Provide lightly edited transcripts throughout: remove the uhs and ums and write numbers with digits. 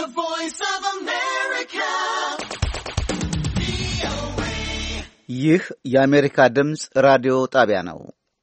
voice of America. ይህ የአሜሪካ ድምፅ ራዲዮ ጣቢያ ነው።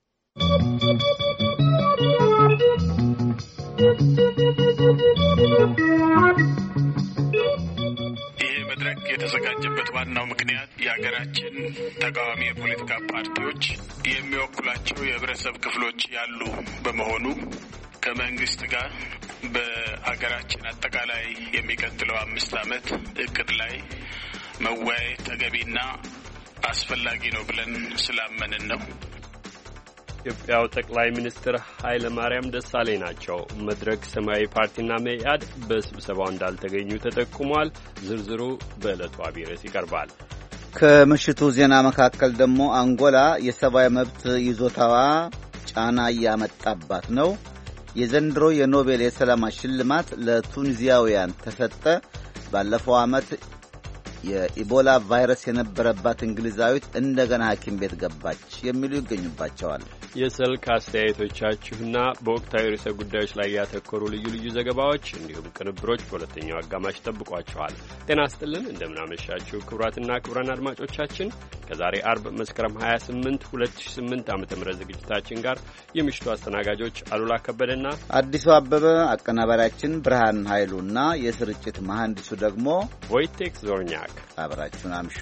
ይህ መድረክ የተዘጋጀበት ዋናው ምክንያት የሀገራችን ተቃዋሚ የፖለቲካ ፓርቲዎች የሚወክሏቸው የህብረተሰብ ክፍሎች ያሉ በመሆኑ ከመንግስት ጋር በሀገራችን አጠቃላይ የሚቀጥለው 5 ዓመት እቅድ ላይ መወያየት ተገቢና አስፈላጊ ነው ብለን ስላመንን ነው። የኢትዮጵያው ጠቅላይ ሚኒስትር ኃይለ ማርያም ደሳለኝ ናቸው። መድረክ፣ ሰማያዊ ፓርቲና መኢአድ በስብሰባው እንዳልተገኙ ተጠቁሟል። ዝርዝሩ በዕለቱ አብይ ርዕስ ይቀርባል። ከምሽቱ ዜና መካከል ደግሞ አንጎላ የሰብአዊ መብት ይዞታዋ ጫና እያመጣባት ነው። የዘንድሮ የኖቤል የሰላም ሽልማት ለቱኒዚያውያን ተሰጠ። ባለፈው ዓመት የኢቦላ ቫይረስ የነበረባት እንግሊዛዊት እንደገና ሐኪም ቤት ገባች የሚሉ ይገኙባቸዋል። የስልክ አስተያየቶቻችሁና በወቅታዊ ርዕሰ ጉዳዮች ላይ ያተኮሩ ልዩ ልዩ ዘገባዎች እንዲሁም ቅንብሮች በሁለተኛው አጋማሽ ጠብቋቸዋል። ጤና ይስጥልን፣ እንደምናመሻችሁ ክቡራትና ክቡራን አድማጮቻችን ከዛሬ አርብ መስከረም 28 2008 ዓ.ም ዝግጅታችን ጋር የምሽቱ አስተናጋጆች አሉላ ከበደና አዲሱ አበበ፣ አቀናባሪያችን ብርሃን ኃይሉና የስርጭት መሐንዲሱ ደግሞ ቮይቴክ ዞርኛክ አብራችሁን አምሹ።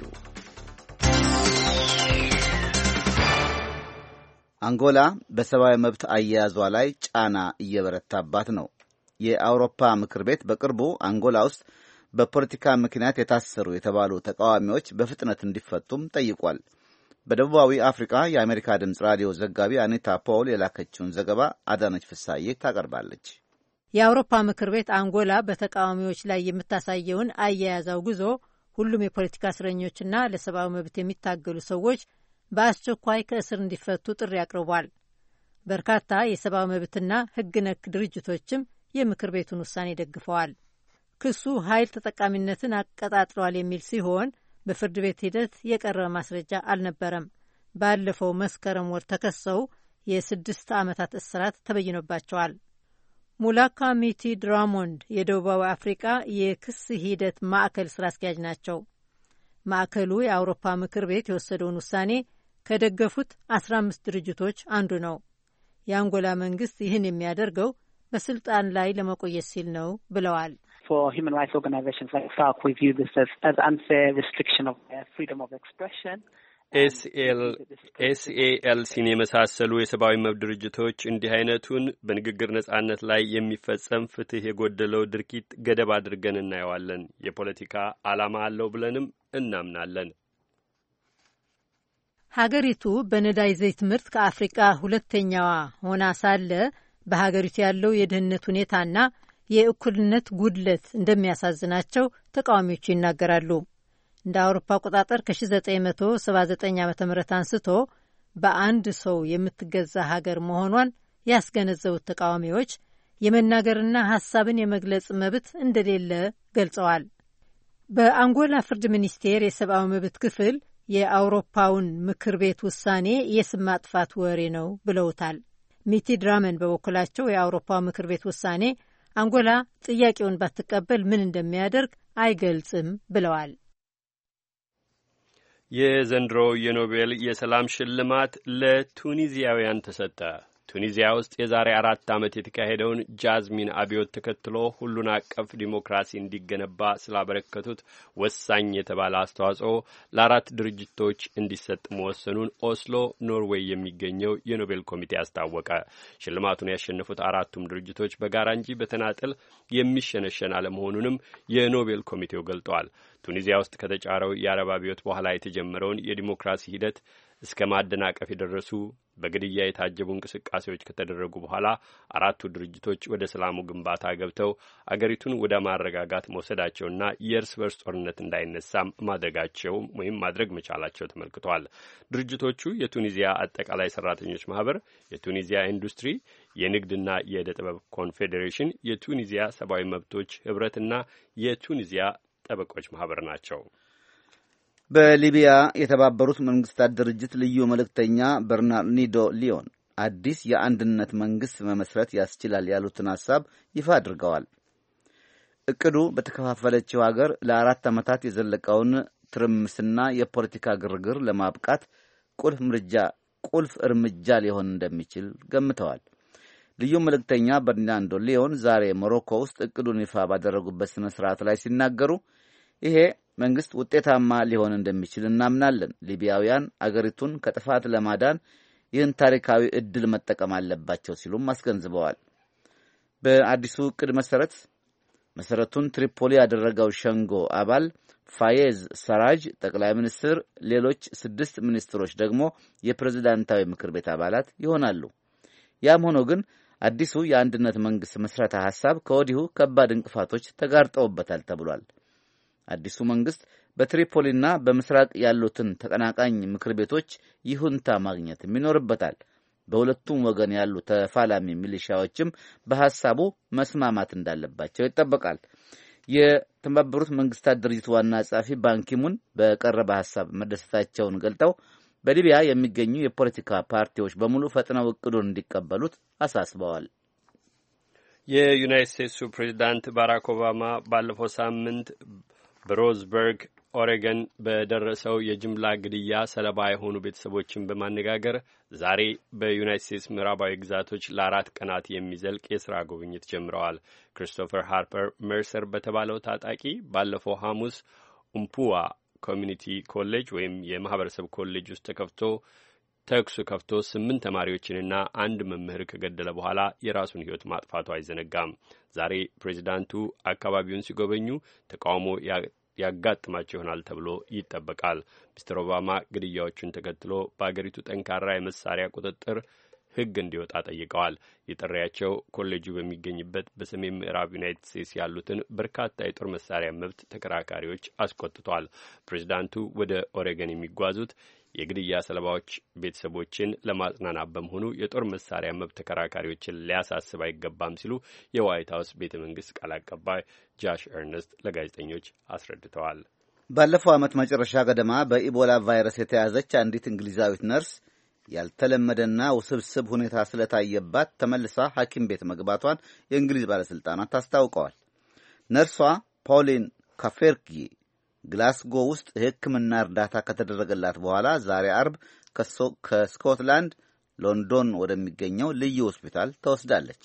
አንጎላ በሰብአዊ መብት አያያዟ ላይ ጫና እየበረታባት ነው። የአውሮፓ ምክር ቤት በቅርቡ አንጎላ ውስጥ በፖለቲካ ምክንያት የታሰሩ የተባሉ ተቃዋሚዎች በፍጥነት እንዲፈቱም ጠይቋል። በደቡባዊ አፍሪካ የአሜሪካ ድምፅ ራዲዮ ዘጋቢ አኒታ ፖል የላከችውን ዘገባ አዳነች ፍሳዬ ታቀርባለች። የአውሮፓ ምክር ቤት አንጎላ በተቃዋሚዎች ላይ የምታሳየውን አያያዛው ጉዞ ሁሉም የፖለቲካ እስረኞችና ለሰብአዊ መብት የሚታገሉ ሰዎች በአስቸኳይ ከእስር እንዲፈቱ ጥሪ አቅርቧል። በርካታ የሰብአዊ መብትና ሕግ ነክ ድርጅቶችም የምክር ቤቱን ውሳኔ ደግፈዋል። ክሱ ኃይል ተጠቃሚነትን አቀጣጥሏል የሚል ሲሆን በፍርድ ቤት ሂደት የቀረበ ማስረጃ አልነበረም። ባለፈው መስከረም ወር ተከሰው የ6 ዓመታት እስራት ተበይኖባቸዋል። ሙላካ ሚቲ ድራሞንድ የደቡባዊ አፍሪቃ የክስ ሂደት ማዕከል ስራ አስኪያጅ ናቸው። ማዕከሉ የአውሮፓ ምክር ቤት የወሰደውን ውሳኔ ከደገፉት 15 ድርጅቶች አንዱ ነው። የአንጎላ መንግስት ይህን የሚያደርገው በስልጣን ላይ ለመቆየት ሲል ነው ብለዋል። ኤስኤኤልሲን የመሳሰሉ የሰብአዊ መብት ድርጅቶች እንዲህ አይነቱን በንግግር ነጻነት ላይ የሚፈጸም ፍትህ የጎደለው ድርጊት ገደብ አድርገን እናየዋለን። የፖለቲካ ዓላማ አለው ብለንም እናምናለን። ሀገሪቱ በነዳጅ ዘይት ምርት ከአፍሪቃ ሁለተኛዋ ሆና ሳለ በሀገሪቱ ያለው የድህነት ሁኔታና የእኩልነት ጉድለት እንደሚያሳዝናቸው ተቃዋሚዎቹ ይናገራሉ። እንደ አውሮፓ አቆጣጠር ከ1979 ዓ.ም አንስቶ በአንድ ሰው የምትገዛ ሀገር መሆኗን ያስገነዘቡት ተቃዋሚዎች የመናገርና ሀሳብን የመግለጽ መብት እንደሌለ ገልጸዋል። በአንጎላ ፍርድ ሚኒስቴር የሰብአዊ መብት ክፍል የአውሮፓውን ምክር ቤት ውሳኔ የስም ማጥፋት ወሬ ነው ብለውታል። ሚቲ ድራመን በበኩላቸው የአውሮፓው ምክር ቤት ውሳኔ አንጎላ ጥያቄውን ባትቀበል ምን እንደሚያደርግ አይገልጽም ብለዋል። የዘንድሮ የኖቤል የሰላም ሽልማት ለቱኒዚያውያን ተሰጠ። ቱኒዚያ ውስጥ የዛሬ 4 ዓመት የተካሄደውን ጃዝሚን አብዮት ተከትሎ ሁሉን አቀፍ ዲሞክራሲ እንዲገነባ ስላበረከቱት ወሳኝ የተባለ አስተዋጽኦ ለ4 ድርጅቶች እንዲሰጥ መወሰኑን ኦስሎ ኖርዌይ የሚገኘው የኖቤል ኮሚቴ አስታወቀ። ሽልማቱን ያሸነፉት 4ቱም ድርጅቶች በጋራ እንጂ በተናጠል የሚሸነሸን አለመሆኑንም የኖቤል ኮሚቴው ገልጧል። ቱኒዚያ ውስጥ ከተጫረው የአረብ አብዮት በኋላ የተጀመረውን የዲሞክራሲ ሂደት እስከ ማደናቀፍ የደረሱ በግድያ የታጀቡ እንቅስቃሴዎች ከተደረጉ በኋላ 4ቱ ድርጅቶች ወደ ሰላሙ ግንባታ ገብተው አገሪቱን ወደ ማረጋጋት መውሰዳቸውና የእርስ በርስ ጦርነት እንዳይነሳም ማድረጋቸው ወይም ማድረግ መቻላቸው ተመልክቷል። ድርጅቶቹ የቱኒዚያ አጠቃላይ ሰራተኞች ማህበር፣ የቱኒዚያ ኢንዱስትሪ፣ የንግድና የዕደ ጥበብ ኮንፌዴሬሽን፣ የቱኒዚያ ሰብአዊ መብቶች ህብረትና የቱኒዚያ ጠበቆች ማህበር ናቸው። በሊቢያ የተባበሩት መንግስታት ድርጅት ልዩ መልእክተኛ በርናርዲኖ ሊዮን አዲስ የአንድነት መንግስት መመስረት ያስችላል ያሉትን ሐሳብ ይፋ አድርገዋል። እቅዱ በተከፋፈለችው ሀገር ለ4 ዓመታት የዘለቀውን ትርምስና የፖለቲካ ግርግር ለማብቃት ቁልፍ እርምጃ ሊሆን እንደሚችል ገምተዋል። ልዩ መልእክተኛ በርናንዶ ሊዮን ዛሬ ሞሮኮ ውስጥ እቅዱን ይፋ ባደረጉበት ስነ ስርዓት ላይ ሲናገሩ ይሄ መንግስት ውጤታማ ሊሆን እንደሚችል እናምናለን። ሊቢያውያን አገሪቱን ከጥፋት ለማዳን ይህን ታሪካዊ ዕድል መጠቀም አለባቸው ሲሉም አስገንዝበዋል። በአዲሱ ዕቅድ መሰረቱን ትሪፖሊ ያደረገው ሸንጎ አባል ፋየዝ ሰራጅ ጠቅላይ ሚኒስትር፣ ሌሎች 6 ሚኒስትሮች ደግሞ የፕሬዝዳንታዊ ምክር ቤት አባላት ይሆናሉ። ያም ሆኖ ግን አዲሱ የአንድነት መንግስት መስረታ ሐሳብ ከወዲሁ ከባድ እንቅፋቶች ተጋርጠውበታል ተብሏል። አዲሱ መንግስት በትሪፖሊና በምስራቅ ያሉትን ተቀናቃኝ ምክር ቤቶች ይሁንታ ማግኘትም ይኖርበታል። በሁለቱም ወገን ያሉ ተፋላሚ ሚሊሻዎችም በሐሳቡ መስማማት እንዳለባቸው ይጠበቃል። የተባበሩት መንግስታት ድርጅት ዋና ጸሐፊ ባንኪሙን በቀረበ ሐሳብ መደሰታቸውን ገልጠው በሊቢያ የሚገኙ የፖለቲካ ፓርቲዎች በሙሉ ፈጥነው እቅዱን እንዲቀበሉት አሳስበዋል። የዩናይትድ ስቴትሱ ፕሬዚዳንት ባራክ ኦባማ ባለፈው ሳምንት በሮዝበርግ ኦሬገን በደረሰው የጅምላ ግድያ ሰለባ የሆኑ ቤተሰቦችን በማነጋገር ዛሬ በዩናይትድ ስቴትስ ምዕራባዊ ግዛቶች ለ4 ቀናት የሚዘልቅ የሥራ ጉብኝት ጀምረዋል። ክሪስቶፈር ሃርፐር መርሰር በተባለው ታጣቂ ባለፈው ሐሙስ ኡምፑዋ ኮሚኒቲ ኮሌጅ ወይም የማህበረሰብ ኮሌጅ ውስጥ ተኩስ ከፍቶ 8 ተማሪዎችንና 1 መምህር ከገደለ በኋላ የራሱን ሕይወት ማጥፋቱ አይዘነጋም። ዛሬ ፕሬዚዳንቱ አካባቢውን ሲጎበኙ ተቃውሞ ያጋጥማቸው ይሆናል ተብሎ ይጠበቃል። ሚስተር ኦባማ ግድያዎቹን ተከትሎ በአገሪቱ ጠንካራ የመሳሪያ ቁጥጥር ሕግ እንዲወጣ ጠይቀዋል። የጥሪያቸው ኮሌጁ በሚገኝበት በሰሜን ምዕራብ ዩናይትድ ስቴትስ ያሉትን በርካታ የጦር መሳሪያ መብት ተከራካሪዎች አስቆጥቷል። ፕሬዚዳንቱ ወደ ኦሬገን የሚጓዙት የግድያ ሰለባዎች ቤተሰቦችን ለማጽናናት በመሆኑ የጦር መሳሪያ መብት ተከራካሪዎችን ሊያሳስብ አይገባም ሲሉ የዋይት ሀውስ ቤተ መንግስት ቃል አቀባይ ጃሽ ኤርነስት ለጋዜጠኞች አስረድተዋል። ባለፈው ዓመት መጨረሻ ገደማ በኢቦላ ቫይረስ የተያዘች አንዲት እንግሊዛዊት ነርስ ያልተለመደና ውስብስብ ሁኔታ ስለታየባት ተመልሳ ሐኪም ቤት መግባቷን የእንግሊዝ ባለሥልጣናት አስታውቀዋል። ነርሷ ፓውሊን ካፌርጊ ግላስጎ ውስጥ የሕክምና እርዳታ ከተደረገላት በኋላ ዛሬ አርብ ከስኮትላንድ ሎንዶን ወደሚገኘው ልዩ ሆስፒታል ተወስዳለች።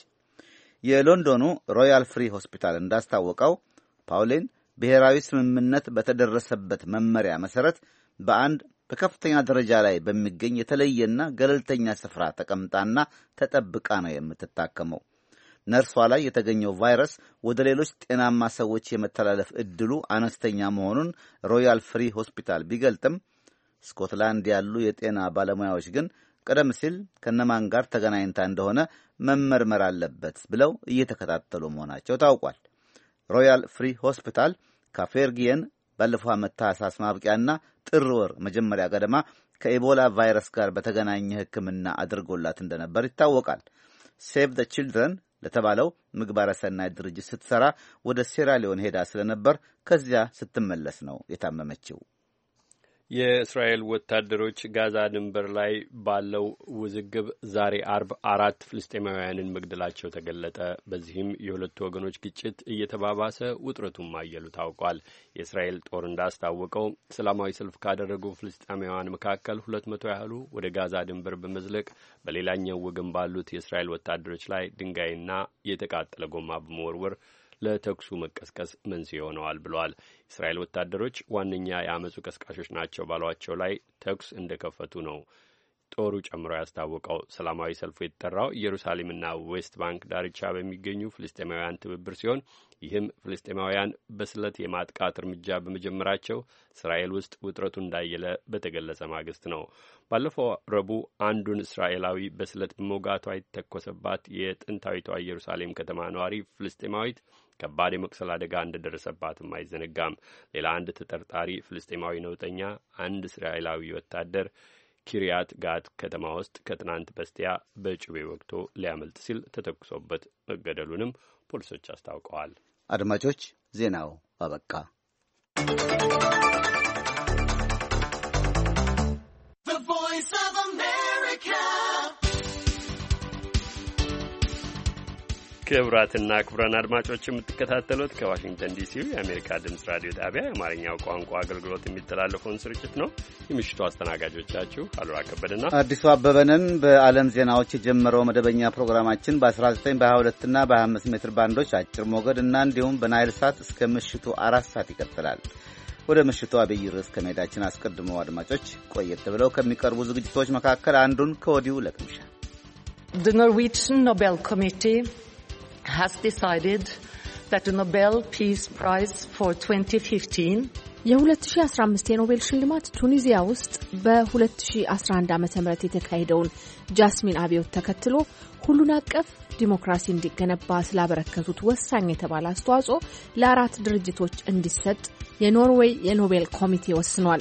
የሎንዶኑ ሮያል ፍሪ ሆስፒታል እንዳስታወቀው ፓውሊን ብሔራዊ ስምምነት በተደረሰበት መመሪያ መሠረት በአንድ በከፍተኛ ደረጃ ላይ በሚገኝ የተለየና ገለልተኛ ስፍራ ተቀምጣና ተጠብቃ ነው የምትታከመው። ነርሷ ላይ የተገኘው ቫይረስ ወደ ሌሎች ጤናማ ሰዎች የመተላለፍ ዕድሉ አነስተኛ መሆኑን ሮያል ፍሪ ሆስፒታል ቢገልጥም ስኮትላንድ ያሉ የጤና ባለሙያዎች ግን ቀደም ሲል ከነማን ጋር ተገናኝታ እንደሆነ መመርመር አለበት ብለው እየተከታተሉ መሆናቸው ታውቋል። ሮያል ፍሪ ሆስፒታል ካፌርጊየን ባለፈው ዓመት ታህሳስ ማብቂያና ጥር ወር መጀመሪያ ገደማ ከኢቦላ ቫይረስ ጋር በተገናኘ ሕክምና አድርጎላት እንደነበር ይታወቃል። ሴቭ ዘ ቺልድረን ለተባለው ምግባረ ሰናይ ድርጅት ስትሰራ ወደ ሴራሊዮን ሄዳ ስለነበር ከዚያ ስትመለስ ነው የታመመችው። የእስራኤል ወታደሮች ጋዛ ድንበር ላይ ባለው ውዝግብ ዛሬ አርብ 4 ፍልስጤማውያንን መግደላቸው ተገለጠ። በዚህም የሁለቱ ወገኖች ግጭት እየተባባሰ ውጥረቱን ማየሉ ታውቋል። የእስራኤል ጦር እንዳስታወቀው ሰላማዊ ሰልፍ ካደረጉ ፍልስጤማውያን መካከል 200 ያህሉ ወደ ጋዛ ድንበር በመዝለቅ በሌላኛው ወገን ባሉት የእስራኤል ወታደሮች ላይ ድንጋይና የተቃጠለ ጎማ በመወርወር ለተኩሱ መቀስቀስ መንስኤ ሆነዋል ብለዋል። የእስራኤል ወታደሮች ዋነኛ የአመፁ ቀስቃሾች ናቸው ባሏቸው ላይ ተኩስ እንደከፈቱ ነው ጦሩ ጨምሮ ያስታወቀው። ሰላማዊ ሰልፉ የተጠራው ኢየሩሳሌምና ዌስት ባንክ ዳርቻ በሚገኙ ፍልስጤማውያን ትብብር ሲሆን ይህም ፍልስጤማውያን በስለት የማጥቃት እርምጃ በመጀመራቸው እስራኤል ውስጥ ውጥረቱ እንዳየለ በተገለጸ ማግስት ነው። ባለፈው ረቡዕ አንዱን እስራኤላዊ በስለት በመውጋቷ የተተኮሰባት የጥንታዊቷ ኢየሩሳሌም ከተማ ነዋሪ ፍልስጤማዊት ከባድ የመቁሰል አደጋ እንደደረሰባትም አይዘነጋም። ሌላ አንድ ተጠርጣሪ ፍልስጤማዊ ነውጠኛ አንድ እስራኤላዊ ወታደር ኪሪያት ጋት ከተማ ውስጥ ከትናንት በስቲያ በጩቤ ወግቶ ሊያመልጥ ሲል ተተኩሶበት መገደሉንም ፖሊሶች አስታውቀዋል። አድማጮች፣ ዜናው አበቃ። ክቡራትና ክቡራን አድማጮች የምትከታተሉት ከዋሽንግተን ዲሲው የአሜሪካ ድምፅ ራዲዮ ጣቢያ የአማርኛው ቋንቋ አገልግሎት የሚተላለፈውን ስርጭት ነው። የምሽቱ አስተናጋጆቻችሁ አሉላ ከበደና አዲሱ አበበንን። በዓለም ዜናዎች የጀመረው መደበኛ ፕሮግራማችን በ19 በ22 እና በ25 ሜትር ባንዶች አጭር ሞገድ እና እንዲሁም በናይል ሳት እስከ ምሽቱ 4 ሰዓት ይቀጥላል። ወደ ምሽቱ አብይ ርዕስ ከመሄዳችን አስቀድሞ አድማጮች ቆየት ብለው ከሚቀርቡ ዝግጅቶች መካከል አንዱን ከወዲሁ ለቅምሻ The Norwegian Nobel Committee has decided that the Nobel Peace Prize for 2015 የ2015 የኖቤል ሽልማት ቱኒዚያ ውስጥ በ2011 ዓ.ም የተካሄደውን ጃስሚን አብዮት ተከትሎ ሁሉን አቀፍ ዲሞክራሲ እንዲገነባ ስላበረከቱት ወሳኝ የተባለ አስተዋጽኦ ለአራት ድርጅቶች እንዲሰጥ የኖርዌይ የኖቤል ኮሚቴ ወስኗል።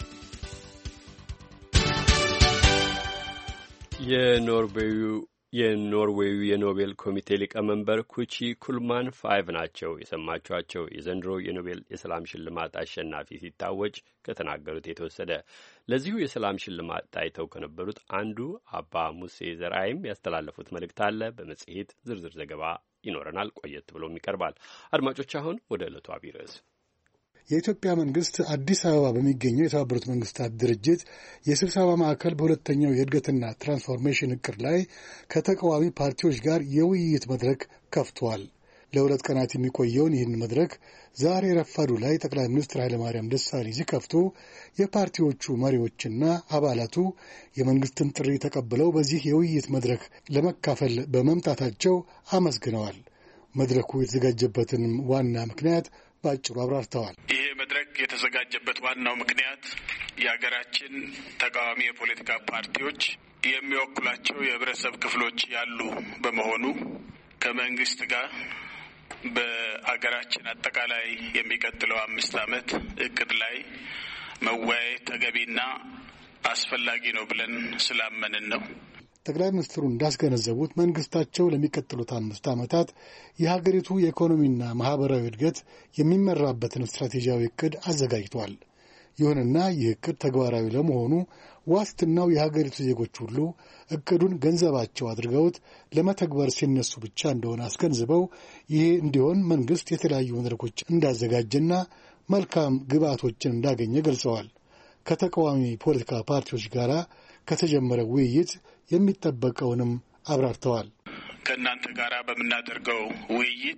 የኖርዌዩ የኖቤል ኮሚቴ ሊቀመንበር ኩቺ ኩልማን ፋይቭ ናቸው የሰማችኋቸው። የዘንድሮ የኖቤል የሰላም ሽልማት አሸናፊ ሲታወጅ ከተናገሩት የተወሰደ። ለዚሁ የሰላም ሽልማት ታይተው ከነበሩት አንዱ አባ ሙሴ ዘርአይም ያስተላለፉት መልእክት አለ። በመጽሔት ዝርዝር ዘገባ ይኖረናል፣ ቆየት ብሎም ይቀርባል። አድማጮች አሁን ወደ ዕለቱ አብይ ርዕስ። የኢትዮጵያ መንግስት አዲስ አበባ በሚገኘው የተባበሩት መንግስታት ድርጅት የስብሰባ ማዕከል በሁለተኛው የእድገትና ትራንስፎርሜሽን እቅድ ላይ ከተቃዋሚ ፓርቲዎች ጋር የውይይት መድረክ ከፍቷል። ለ2 ቀናት የሚቆየውን ይህን መድረክ ዛሬ ረፋዱ ላይ ጠቅላይ ሚኒስትር ኃይለማርያም ደሳለኝ ሲከፍቱ የፓርቲዎቹ መሪዎችና አባላቱ የመንግስትን ጥሪ ተቀብለው በዚህ የውይይት መድረክ ለመካፈል በመምጣታቸው አመስግነዋል። መድረኩ የተዘጋጀበትንም ዋና ምክንያት ባጭሩ አብራርተዋል። ይሄ መድረክ የተዘጋጀበት ዋናው ምክንያት የሀገራችን ተቃዋሚ የፖለቲካ ፓርቲዎች የሚወክሏቸው የህብረተሰብ ክፍሎች ያሉ በመሆኑ ከመንግስት ጋር በአገራችን አጠቃላይ የሚቀጥለው 5 ዓመት እቅድ ላይ መወያየት ተገቢና አስፈላጊ ነው ብለን ስላመንን ነው። ጠቅላይ ሚኒስትሩ እንዳስገነዘቡት መንግስታቸው ለሚቀጥሉት 5 ዓመታት የሀገሪቱ የኢኮኖሚና ማህበራዊ እድገት የሚመራበትን ስትራቴጂያዊ እቅድ አዘጋጅቷል። ይሁንና ይህ እቅድ ተግባራዊ ለመሆኑ ዋስትናው የሀገሪቱ ዜጎች ሁሉ እቅዱን ገንዘባቸው አድርገውት ለመተግበር ሲነሱ ብቻ እንደሆነ አስገንዝበው ይሄ እንዲሆን መንግስት የተለያዩ መድረኮች እንዳዘጋጀና መልካም ግብዓቶችን እንዳገኘ ገልጸዋል። ከተቃዋሚ ፖለቲካ ፓርቲዎች ጋር ከተጀመረ ውይይት የሚጠበቀውንም አብራርተዋል። ከእናንተ ጋር በምናደርገው ውይይት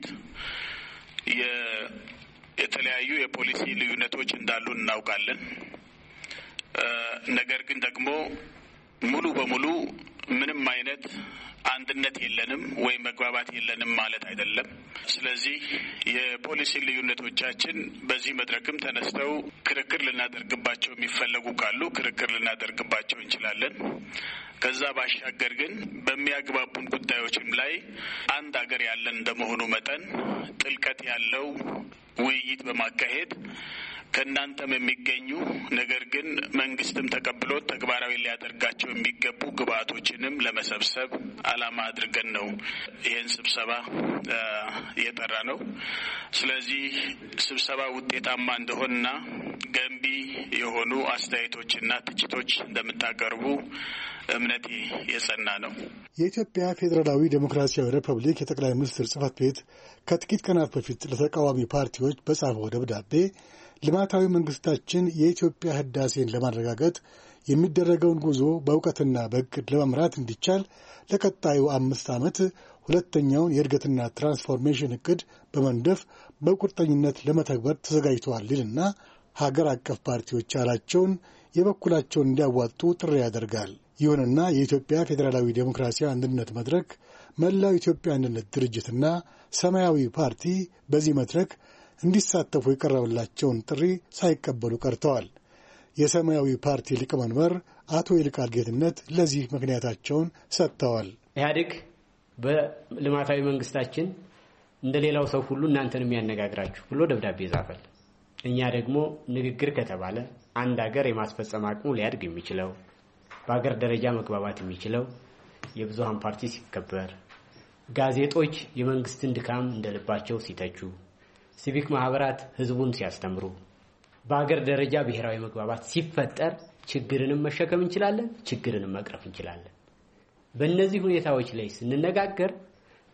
የተለያዩ የፖሊሲ ልዩነቶች እንዳሉ እናውቃለን። ነገር ግን ደግሞ ሙሉ በሙሉ ምንም አይነት አንድነት የለንም ወይም መግባባት የለንም ማለት አይደለም። ስለዚህ የፖሊሲ ልዩነቶቻችን በዚህ መድረክም ተነስተው ክርክር ልናደርግባቸው የሚፈለጉ ካሉ ክርክር ልናደርግባቸው እንችላለን። ከዛ ባሻገር ግን በሚያግባቡን ጉዳዮችም ላይ አንድ ሀገር ያለን እንደመሆኑ መጠን ጥልቀት ያለው ውይይት በማካሄድ ከእናንተም የሚገኙ ነገር ግን መንግስትም ተቀብሎ ተግባራዊ ሊያደርጋቸው የሚገቡ ግብዓቶችንም ለመሰብሰብ ዓላማ አድርገን ነው ይህን ስብሰባ የጠራ ነው። ስለዚህ ስብሰባ ውጤታማ እንደሆነና ገንቢ የሆኑ አስተያየቶችና ትችቶች እንደምታቀርቡ እምነቴ የጸና ነው። የኢትዮጵያ ፌዴራላዊ ዴሞክራሲያዊ ሪፐብሊክ የጠቅላይ ሚኒስትር ጽህፈት ቤት ከጥቂት ቀናት በፊት ለተቃዋሚ ፓርቲዎች በጻፈው ደብዳቤ ልማታዊ መንግስታችን የኢትዮጵያ ህዳሴን ለማረጋገጥ የሚደረገውን ጉዞ በእውቀትና በእቅድ ለመምራት እንዲቻል ለቀጣዩ 5 ዓመት ሁለተኛውን የእድገትና ትራንስፎርሜሽን እቅድ በመንደፍ በቁርጠኝነት ለመተግበር ተዘጋጅተዋል ይልና ሀገር አቀፍ ፓርቲዎች ያላቸውን የበኩላቸውን እንዲያዋጡ ጥሪ ያደርጋል። ይሁንና የኢትዮጵያ ፌዴራላዊ ዴሞክራሲያዊ አንድነት መድረክ፣ መላው ኢትዮጵያ አንድነት ድርጅትና ሰማያዊ ፓርቲ በዚህ መድረክ እንዲሳተፉ የቀረበላቸውን ጥሪ ሳይቀበሉ ቀርተዋል። የሰማያዊ ፓርቲ ሊቀመንበር አቶ ይልቃል ጌትነት ለዚህ ምክንያታቸውን ሰጥተዋል። ኢህአዴግ በልማታዊ መንግስታችን እንደሌላው ሰው ሁሉ እናንተንም ያነጋግራችሁ ብሎ ደብዳቤ ጻፈል። እኛ ደግሞ ንግግር ከተባለ አንድ ሀገር የማስፈጸም አቅሙ ሊያድግ የሚችለው በሀገር ደረጃ መግባባት የሚችለው የብዙሃን ፓርቲ ሲከበር፣ ጋዜጦች የመንግስትን ድካም እንደልባቸው ሲተቹ፣ ሲቪክ ማህበራት ህዝቡን ሲያስተምሩ፣ በሀገር ደረጃ ብሔራዊ መግባባት ሲፈጠር ችግርንም መሸከም እንችላለን፣ ችግርንም መቅረፍ እንችላለን። በእነዚህ ሁኔታዎች ላይ ስንነጋገር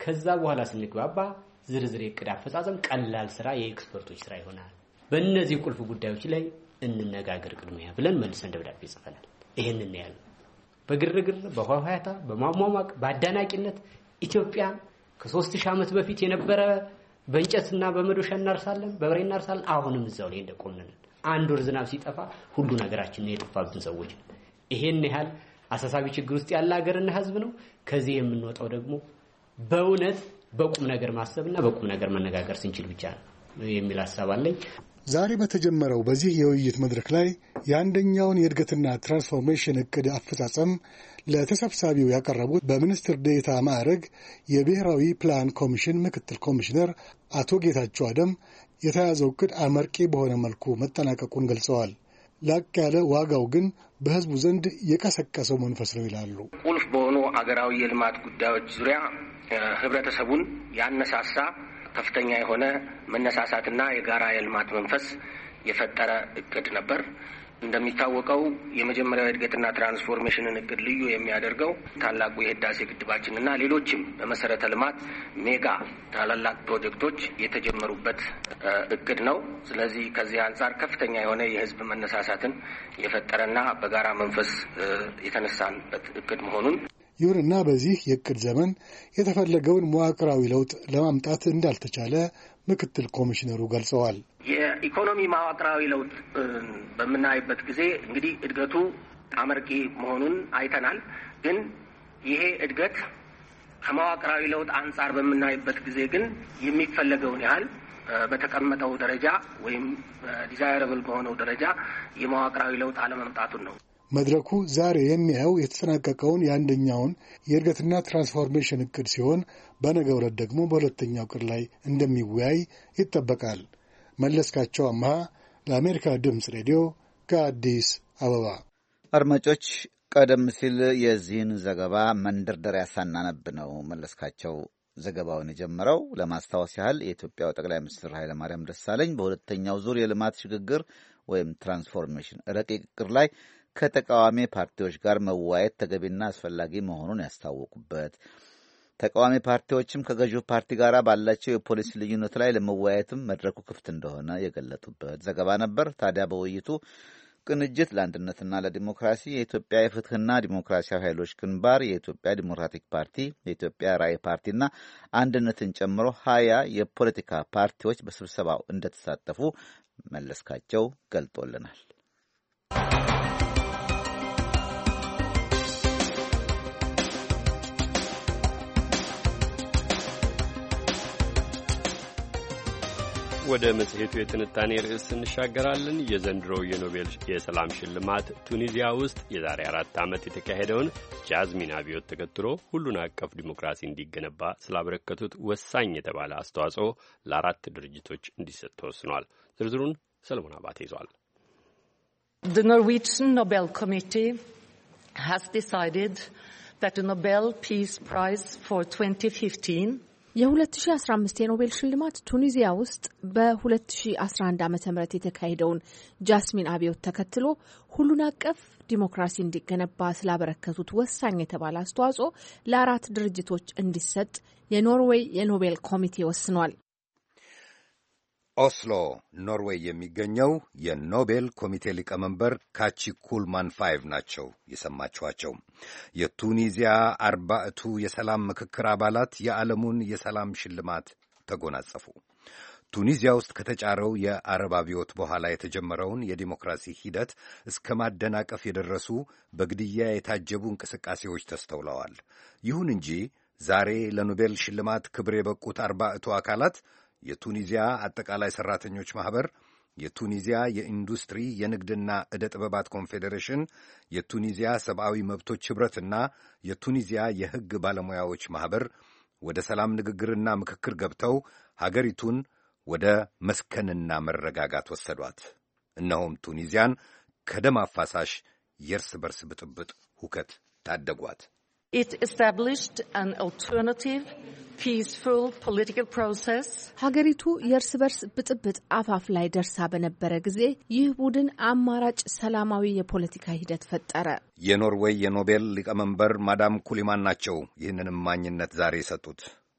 ከዛ በኋላ ስንግባባ ዝርዝር የዕቅድ አፈጻጸም ቀላል ስራ የኤክስፐርቶች ስራ ይሆናል። በእነዚህ ቁልፍ ጉዳዮች ላይ እንነጋገር ቅድሚያ ብለን መልሰን ደብዳቤ ጽፈናል። ይሄንን ያለ በግርግር በኋሃታ በማሟሟቅ በአዳናቂነት ኢትዮጵያ ከ3000 ዓመት በፊት የነበረ በእንጨትና በመዶሻ እናርሳለን በበሬ እናርሳለን አሁንም እዛው ላይ እንደቆምነን አንድ ወር ዝናብ ሲጠፋ ሁሉ ነገራችን ነው የጠፋብን ሰዎች። ይሄን ያህል አሳሳቢ ችግር ውስጥ ያለ ሀገርና ህዝብ ነው። ከዚህ የምንወጣው ደግሞ በእውነት በቁም ነገር ማሰብና በቁም ነገር መነጋገር ስንችል ብቻ ነው የሚል ሐሳብ አለኝ። ዛሬ በተጀመረው በዚህ የውይይት መድረክ ላይ የአንደኛውን የእድገትና ትራንስፎርሜሽን እቅድ አፈጻጸም ለተሰብሳቢው ያቀረቡት በሚኒስትር ዴኤታ ማዕረግ የብሔራዊ ፕላን ኮሚሽን ምክትል ኮሚሽነር አቶ ጌታቸው አደም የተያዘው እቅድ አመርቂ በሆነ መልኩ መጠናቀቁን ገልጸዋል። ላቅ ያለ ዋጋው ግን በህዝቡ ዘንድ የቀሰቀሰው መንፈስ ነው ይላሉ። ቁልፍ በሆኑ አገራዊ የልማት ጉዳዮች ዙሪያ ህብረተሰቡን ያነሳሳ ከፍተኛ የሆነ መነሳሳትና የጋራ የልማት መንፈስ የፈጠረ እቅድ ነበር። እንደሚታወቀው የመጀመሪያው እድገትና ትራንስፎርሜሽንን እቅድ ልዩ የሚያደርገው ታላቁ የህዳሴ ግድባችንና ሌሎችም በመሰረተ ልማት ሜጋ ታላላቅ ፕሮጀክቶች የተጀመሩበት እቅድ ነው። ስለዚህ ከዚህ አንጻር ከፍተኛ የሆነ የህዝብ መነሳሳትን የፈጠረና በጋራ መንፈስ የተነሳንበት እቅድ መሆኑን ይሁንና በዚህ የእቅድ ዘመን የተፈለገውን መዋቅራዊ ለውጥ ለማምጣት እንዳልተቻለ ምክትል ኮሚሽነሩ ገልጸዋል። የኢኮኖሚ መዋቅራዊ ለውጥ በምናይበት ጊዜ እንግዲህ እድገቱ አመርቂ መሆኑን አይተናል። ግን ይሄ እድገት ከመዋቅራዊ ለውጥ አንጻር በምናይበት ጊዜ ግን የሚፈለገውን ያህል በተቀመጠው ደረጃ ወይም ዲዛይረብል በሆነው ደረጃ የመዋቅራዊ ለውጥ አለመምጣቱን ነው። መድረኩ ዛሬ የሚያየው የተጠናቀቀውን የአንደኛውን የእድገትና ትራንስፎርሜሽን እቅድ ሲሆን በነገው ዕለት ደግሞ በሁለተኛው እቅድ ላይ እንደሚወያይ ይጠበቃል። መለስካቸው አምሃ ለአሜሪካ ድምፅ ሬዲዮ ከአዲስ አበባ። አድማጮች፣ ቀደም ሲል የዚህን ዘገባ መንደርደሪያ ሳናነብ ነው መለስካቸው ዘገባውን የጀመረው። ለማስታወስ ያህል የኢትዮጵያው ጠቅላይ ሚኒስትር ኃይለማርያም ደሳለኝ በሁለተኛው ዙር የልማት ሽግግር ወይም ትራንስፎርሜሽን ረቂቅ እቅድ ላይ ከተቃዋሚ ፓርቲዎች ጋር መዋየት ተገቢና አስፈላጊ መሆኑን ያስታወቁበት፣ ተቃዋሚ ፓርቲዎችም ከገዢው ፓርቲ ጋር ባላቸው የፖሊሲ ልዩነት ላይ ለመወያየትም መድረኩ ክፍት እንደሆነ የገለጡበት ዘገባ ነበር። ታዲያ በውይይቱ ቅንጅት ለአንድነትና ለዲሞክራሲ፣ የኢትዮጵያ የፍትህና ዲሞክራሲያዊ ኃይሎች ግንባር፣ የኢትዮጵያ ዲሞክራቲክ ፓርቲ፣ የኢትዮጵያ ራዕይ ፓርቲና አንድነትን ጨምሮ 20 የፖለቲካ ፓርቲዎች በስብሰባው እንደተሳተፉ መለስካቸው ገልጦልናል። ወደ መጽሔቱ የትንታኔ ርዕስ እንሻገራለን። የዘንድሮው የኖቤል የሰላም ሽልማት ቱኒዚያ ውስጥ የዛሬ 4 ዓመት የተካሄደውን ጃዝሚን አብዮት ተከትሎ ሁሉን አቀፍ ዲሞክራሲ እንዲገነባ ስላበረከቱት ወሳኝ የተባለ አስተዋጽኦ ለ4 ድርጅቶች እንዲሰጥ ተወስኗል። ዝርዝሩን ሰለሞን አባተ ይዟል። The Norwegian Nobel Committee has decided that the Nobel Peace Prize for 2015 የ2015 የኖቤል ሽልማት ቱኒዚያ ውስጥ በ2011 ዓ.ም የተካሄደውን ጃስሚን አብዮት ተከትሎ ሁሉን አቀፍ ዲሞክራሲ እንዲገነባ ስላበረከቱት ወሳኝ የተባለ አስተዋጽኦ ለ4 ድርጅቶች እንዲሰጥ የኖርዌይ የኖቤል ኮሚቴ ወስኗል። ኦስሎ ኖርዌይ የሚገኘው የኖቤል ኮሚቴ ሊቀመንበር ካቺ ኩልማን 5 ናቸው የሰማችኋቸው። የቱኒዚያ 40ቱ የሰላም ምክክር አባላት የዓለሙን የሰላም ሽልማት ተጎናጸፉ። ቱኒዚያ ውስጥ ከተጫረው የአረብ አብዮት በኋላ የተጀመረውን የዲሞክራሲ ሂደት እስከ ማደናቀፍ የደረሱ በግድያ የታጀቡ እንቅስቃሴዎች ተስተውለዋል። ይሁን እንጂ ዛሬ ለኖቤል ሽልማት ክብር የበቁት 40ቱ አካላት የቱኒዚያ አጠቃላይ ሰራተኞች ማህበር፣ የቱኒዚያ የኢንዱስትሪ የንግድና ዕደ ጥበባት ኮንፌዴሬሽን፣ የቱኒዚያ ሰብአዊ መብቶች ኅብረትና የቱኒዚያ የሕግ ባለሙያዎች ማህበር ወደ ሰላም ንግግርና ምክክር ገብተው ሀገሪቱን ወደ መስከንና መረጋጋት ወሰዷት። እነሆም ቱኒዚያን ከደም አፋሳሽ የእርስ በርስ ብጥብጥ ሁከት ታደጓት። It established an alternative peaceful political process. ሀገሪቱ የእርስ በርስ ብጥብጥ አፋፍ ላይ ደርሳ በነበረ ጊዜ ይህ ቡድን አማራጭ ሰላማዊ የፖለቲካ ሂደት ፈጠረ። የኖርዌይ የኖቤል ሊቀመንበር ማዳም ኩሊማን ናቸው ይህንን ማኝነት ዛሬ የሰጡት።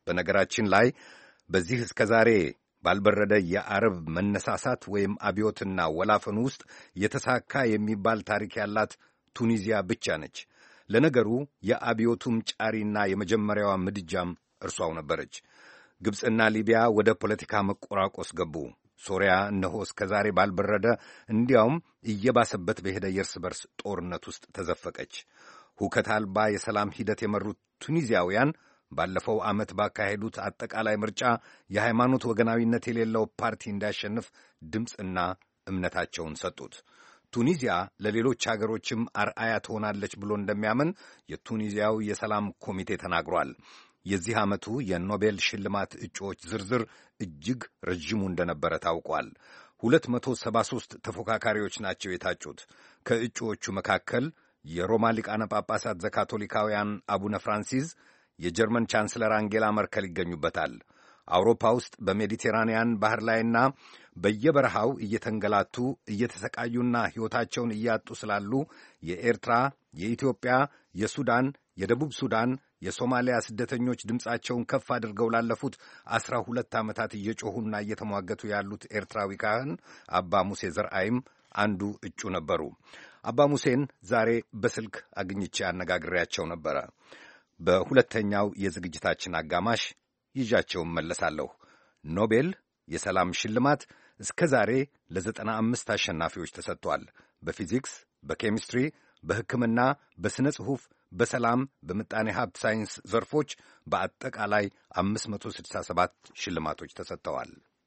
በነገራችን ላይ በዚህ እስከ ዛሬ ባልበረደ የአረብ መነሳሳት ወይም አብዮትና ወላፈን ውስጥ የተሳካ የሚባል ታሪክ ያላት ቱኒዚያ ብቻ ነች። ለነገሩ የአብዮቱም ጫሪና የመጀመሪያዋ ምድጃም እርሷው ነበረች። ግብፅና ሊቢያ ወደ ፖለቲካ መቆራቆስ ገቡ። ሶሪያ እነሆ እስከ ዛሬ ባልበረደ እንዲያውም እየባሰበት በሄደ የእርስ በርስ ጦርነት ውስጥ ተዘፈቀች። ሁከት አልባ የሰላም ሂደት የመሩት ቱኒዚያውያን ባለፈው ዓመት ባካሄዱት አጠቃላይ ምርጫ የሃይማኖት ወገናዊነት የሌለው ፓርቲ እንዲያሸንፍ ድምፅና እምነታቸውን ሰጡት። ቱኒዚያ ለሌሎች አገሮችም አርአያ ትሆናለች ብሎ እንደሚያምን የቱኒዚያው የሰላም ኮሚቴ ተናግሯል። የዚህ ዓመቱ የኖቤል ሽልማት እጩዎች ዝርዝር እጅግ ረዥሙ እንደነበረ ታውቋል። 273 ተፎካካሪዎች ናቸው የታጩት። ከእጩዎቹ መካከል የሮማ ሊቃነ ጳጳሳት ዘካቶሊካውያን አቡነ ፍራንሲስ፣ የጀርመን ቻንስለር አንጌላ መርከል ይገኙበታል። አውሮፓ ውስጥ በሜዲቴራንያን ባህር ላይና በየበረሃው እየተንገላቱ እየተሰቃዩና ሕይወታቸውን እያጡ ስላሉ የኤርትራ፣ የኢትዮጵያ፣ የሱዳን፣ የደቡብ ሱዳን፣ የሶማሊያ ስደተኞች ድምፃቸውን ከፍ አድርገው ላለፉት 12 ዓመታት እየጮኹና እየተሟገቱ ያሉት ኤርትራዊ ካህን አባ ሙሴ ዘርአይም አንዱ እጩ ነበሩ። አባ ሙሴን ዛሬ በስልክ አግኝቼ አነጋግሬያቸው ነበረ። በሁለተኛው የዝግጅታችን አጋማሽ ይዣቸውን መለሳለሁ። ኖቤል የሰላም ሽልማት እስከ ዛሬ ለ95 አሸናፊዎች ተሰጥቷል። በፊዚክስ፣ በኬሚስትሪ፣ በሕክምና፣ በሥነ ጽሑፍ፣ በሰላም፣ በምጣኔ ሀብት ሳይንስ ዘርፎች በአጠቃላይ 567 ሽልማቶች ተሰጥተዋል።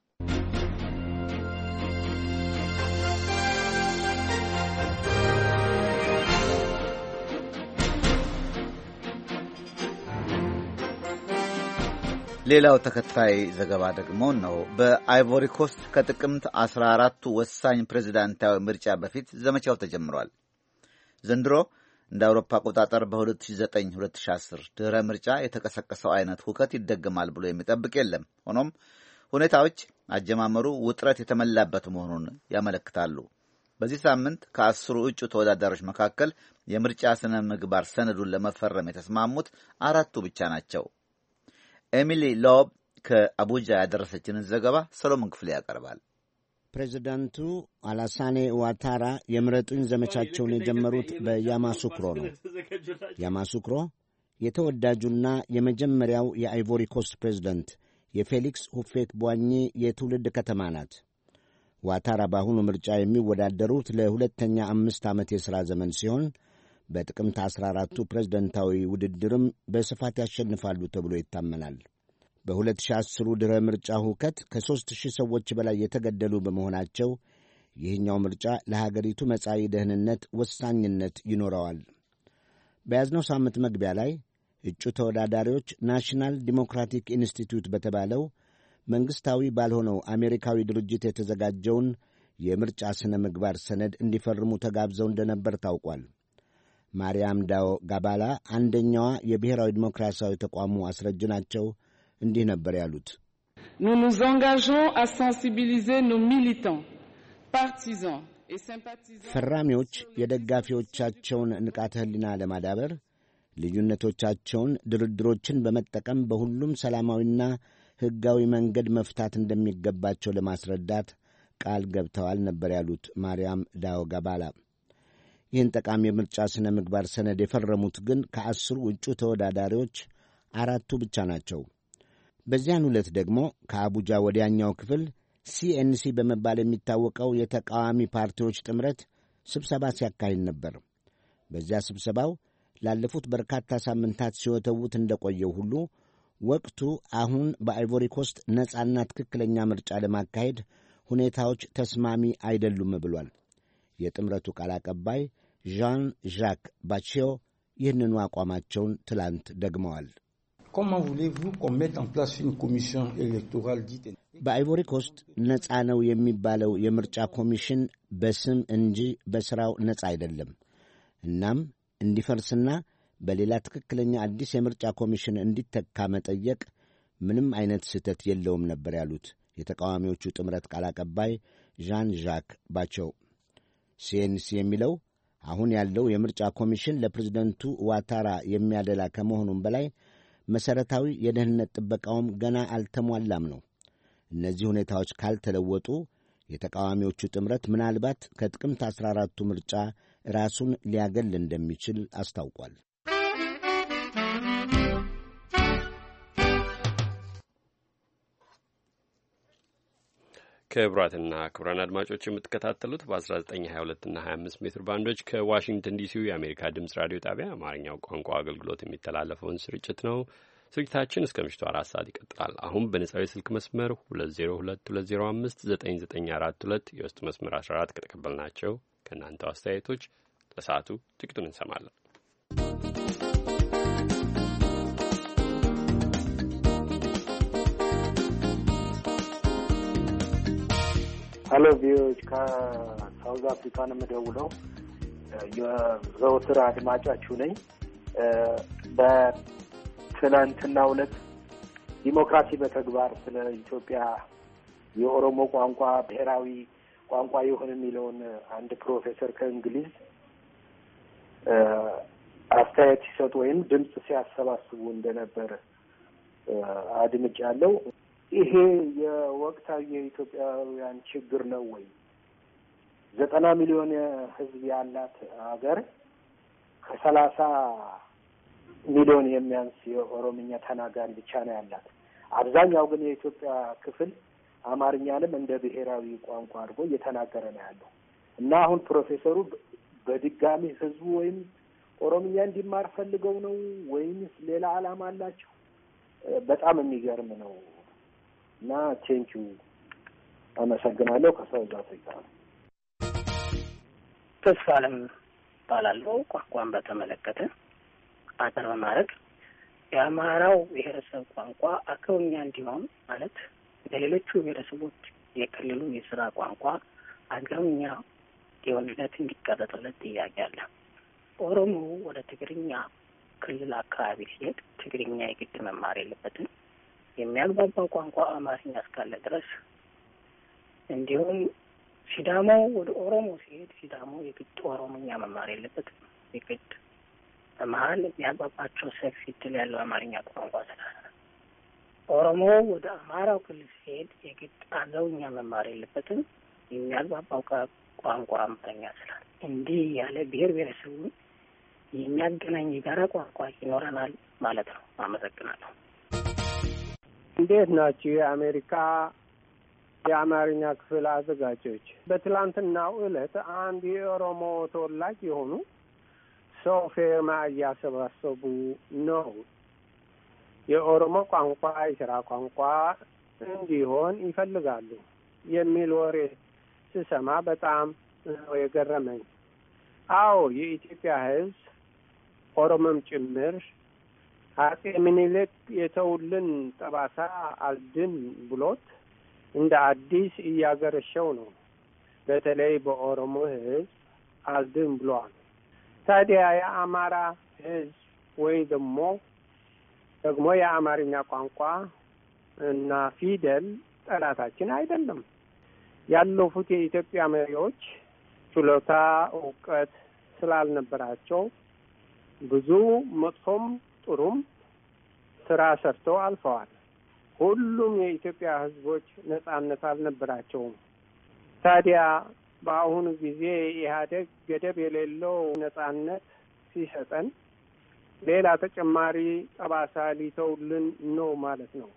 ሌላው ተከታይ ዘገባ ደግሞ ነው። በአይቮሪ ኮስት ከጥቅምት 14ቱ ወሳኝ ፕሬዚዳንታዊ ምርጫ በፊት ዘመቻው ተጀምሯል። ዘንድሮ እንደ አውሮፓ አቆጣጠር በ2009-2010 ድህረ ምርጫ የተቀሰቀሰው አይነት ሁከት ይደገማል ብሎ የሚጠብቅ የለም። ሆኖም ሁኔታዎች አጀማመሩ ውጥረት የተመላበት መሆኑን ያመለክታሉ። በዚህ ሳምንት ከ10 እጩ ተወዳዳሪዎች መካከል የምርጫ ስነ ምግባር ሰነዱን ለመፈረም የተስማሙት 4 ብቻ ናቸው። ኤሚሊ ሎብ ከአቡጃ ያደረሰችንን ዘገባ ሰሎሞን ክፍሌ ያቀርባል። ፕሬዚዳንቱ አላሳኔ ዋታራ የምረጡኝ ዘመቻቸውን የጀመሩት በያማሱክሮ ነው። ያማሱክሮ የተወዳጁና የመጀመሪያው የአይቮሪ ኮስት ፕሬዚደንት የፌሊክስ ሁፌት ቧኚ የትውልድ ከተማ ናት። ዋታራ በአሁኑ ምርጫ የሚወዳደሩት ለሁለተኛ 5 ዓመት የሥራ ዘመን ሲሆን በጥቅምት 14ቱ ፕሬዝደንታዊ ውድድርም በስፋት ያሸንፋሉ ተብሎ ይታመናል። በ2010 ድረ ምርጫ ሁከት ከ3,000 ሰዎች በላይ የተገደሉ በመሆናቸው ይህኛው ምርጫ ለሀገሪቱ መጻኢ ደህንነት ወሳኝነት ይኖረዋል። በያዝነው ሳምንት መግቢያ ላይ እጩ ተወዳዳሪዎች ናሽናል ዲሞክራቲክ ኢንስቲትዩት በተባለው መንግሥታዊ ባልሆነው አሜሪካዊ ድርጅት የተዘጋጀውን የምርጫ ሥነ ምግባር ሰነድ እንዲፈርሙ ተጋብዘው እንደነበር ታውቋል። ማርያም ዳዎ ጋባላ አንደኛዋ የብሔራዊ ዲሞክራሲያዊ ተቋሙ አስረጅ ናቸው። እንዲህ ነበር ያሉት። Nous nous engageons à sensibiliser nos militants, partisans et sympathisants. ፈራሚዎች የደጋፊዎቻቸውን ንቃተ ሕሊና ለማዳበር ልዩነቶቻቸውን ድርድሮችን በመጠቀም በሁሉም ሰላማዊና ሕጋዊ መንገድ መፍታት እንደሚገባቸው ለማስረዳት ቃል ገብተዋል ነበር ያሉት ማርያም ዳዎ ጋባላ። ይህን ጠቃሚ የምርጫ ሥነ ምግባር ሰነድ የፈረሙት ግን ከ10 እጩ ተወዳዳሪዎች 4 ብቻ ናቸው። በዚያን ዕለት ደግሞ ከአቡጃ ወዲያኛው ክፍል ሲኤንሲ በመባል የሚታወቀው የተቃዋሚ ፓርቲዎች ጥምረት ስብሰባ ሲያካሂድ ነበር። በዚያ ስብሰባው ላለፉት በርካታ ሳምንታት ሲወተውት እንደቆየው ሁሉ ወቅቱ አሁን በአይቮሪ ኮስት ነጻና ትክክለኛ ምርጫ ለማካሄድ ሁኔታዎች ተስማሚ አይደሉም ብሏል። የጥምረቱ ቃል አቀባይ ዣን ዣክ ባቼዮ ይህንኑ አቋማቸውን ትላንት ደግመዋል። በአይቮሪ ኮስት ነጻ ነው የሚባለው የምርጫ ኮሚሽን በስም እንጂ በሥራው ነጻ አይደለም። እናም እንዲፈርስና በሌላ ትክክለኛ አዲስ የምርጫ ኮሚሽን እንዲተካ መጠየቅ ምንም አይነት ስህተት የለውም ነበር ያሉት የተቃዋሚዎቹ ጥምረት ቃል አቀባይ ዣን ዣክ ባቸው። ሲኤንሲ የሚለው አሁን ያለው የምርጫ ኮሚሽን ለፕሬዝደንቱ ዋታራ የሚያደላ ከመሆኑም በላይ መሠረታዊ የደህንነት ጥበቃውም ገና አልተሟላም ነው። እነዚህ ሁኔታዎች ካልተለወጡ የተቃዋሚዎቹ ጥምረት ምናልባት ከጥቅምት 14ቱ ምርጫ ራሱን ሊያገል እንደሚችል አስታውቋል። ክቡራትና ክቡራን አድማጮች የምትከታተሉት በ1922 እና 25 ሜትር ባንዶች ከዋሽንግተን ዲሲው የአሜሪካ ድምፅ ራዲዮ ጣቢያ አማርኛው ቋንቋ አገልግሎት የሚተላለፈውን ስርጭት ነው። ስርጭታችን እስከ ምሽቱ 4 ሰዓት ይቀጥላል። አሁን በነጻው የስልክ መስመር 2022059942 የውስጥ መስመር 14 ከተቀበልናቸው ከእናንተው አስተያየቶች ለሰዓቱ ጥቂቱን እንሰማለን። ሄሎ ቪኦኤዎች ከሳውዝ አፍሪካ ነው የምደውለው። የዘወትር አድማጫችሁ ነኝ። በትናንትናው ዕለት ዲሞክራሲ በተግባር ስለ ኢትዮጵያ የኦሮሞ ቋንቋ ብሔራዊ ቋንቋ ይሁን የሚለውን አንድ ፕሮፌሰር ከእንግሊዝ አስተያየት ሲሰጡ ወይም ድምፅ ሲያሰባስቡ እንደነበር አድምጫለሁ። ይሄ የወቅታዊ የኢትዮጵያውያን ችግር ነው ወይ? 90 ሚሊዮን ሕዝብ ያላት ሀገር ከ30 ሚሊዮን የሚያንስ የኦሮምኛ ተናጋሪ ብቻ ነው ያላት። አብዛኛው ግን የኢትዮጵያ ክፍል አማርኛንም እንደ ብሔራዊ ቋንቋ አድርጎ እየተናገረ ነው ያለው እና አሁን ፕሮፌሰሩ በድጋሚ ሕዝቡ ወይም ኦሮምኛ እንዲማር ፈልገው ነው ወይስ ሌላ ዓላማ አላቸው? በጣም የሚገርም ነው። እና ቴንኪው አመሰግናለሁ። ከሳውዝ አፍሪካ ተስፋለም ባላለው ቋንቋን በተመለከተ አጠር በማድረግ የአማራው ብሔረሰብ ቋንቋ አገውኛ እንዲሆን ማለት ለሌሎቹ ብሔረሰቦች የክልሉ የስራ ቋንቋ አገውኛ የሆነለት እንዲቀረጥለት ጥያቄ አለ። ኦሮሞ ወደ ትግርኛ ክልል አካባቢ ሲሄድ ትግርኛ የግድ መማር የለበትም። የሚያግባባው ቋንቋ አማርኛ እስካለ ድረስ እንዲሁም ሲዳሞ ወደ ኦሮሞ ሲሄድ ሲዳሞ የግድ ኦሮሞኛ መማር የለበትም። የግድ በመሀል የሚያግባባቸው ሰፊ እድል ያለው አማርኛ ቋንቋ ስላለ ኦሮሞ ወደ አማራው ክልል ሲሄድ የግድ አገውኛ መማር የለበትም። የሚያግባባው ቋንቋ አማርኛ ስላለ እንዲህ ያለ ብሔር ብሔረሰቡን የሚያገናኝ የጋራ ቋንቋ ይኖረናል ማለት ነው። አመሰግናለሁ። እንዴት ናችሁ? የአሜሪካ የአማርኛ ክፍል አዘጋጆች፣ በትላንትናው ዕለት አንድ የኦሮሞ ተወላጅ የሆኑ ሰው ፌርማ እያሰባሰቡ ነው። የኦሮሞ ቋንቋ የስራ ቋንቋ እንዲሆን ይፈልጋሉ የሚል ወሬ ስሰማ በጣም ነው የገረመኝ። አዎ የኢትዮጵያ ሕዝብ ኦሮሞም ጭምር አጼ ምኒልክ የተውልን ጠባሳ አልድን ብሎት እንደ አዲስ እያገረሸው ነው። በተለይ በኦሮሞ ሕዝብ አልድን ብሏል። ታዲያ የአማራ ሕዝብ ወይ ደግሞ የአማርኛ ቋንቋ እና ፊደል ጠላታችን አይደለም። ያለፉት የኢትዮጵያ መሪዎች ችሎታ፣ እውቀት ስላልነበራቸው ብዙ መጥፎም ጥሩም ስራ ሰርተው አልፈዋል። ሁሉም የኢትዮጵያ ህዝቦች ነጻነት አልነበራቸውም። ታዲያ በአሁኑ ጊዜ ኢህአዴግ ገደብ የሌለው ነጻነት ሲሰጠን ሌላ ተጨማሪ ጠባሳ ሊተውልን ነው ማለት ነው።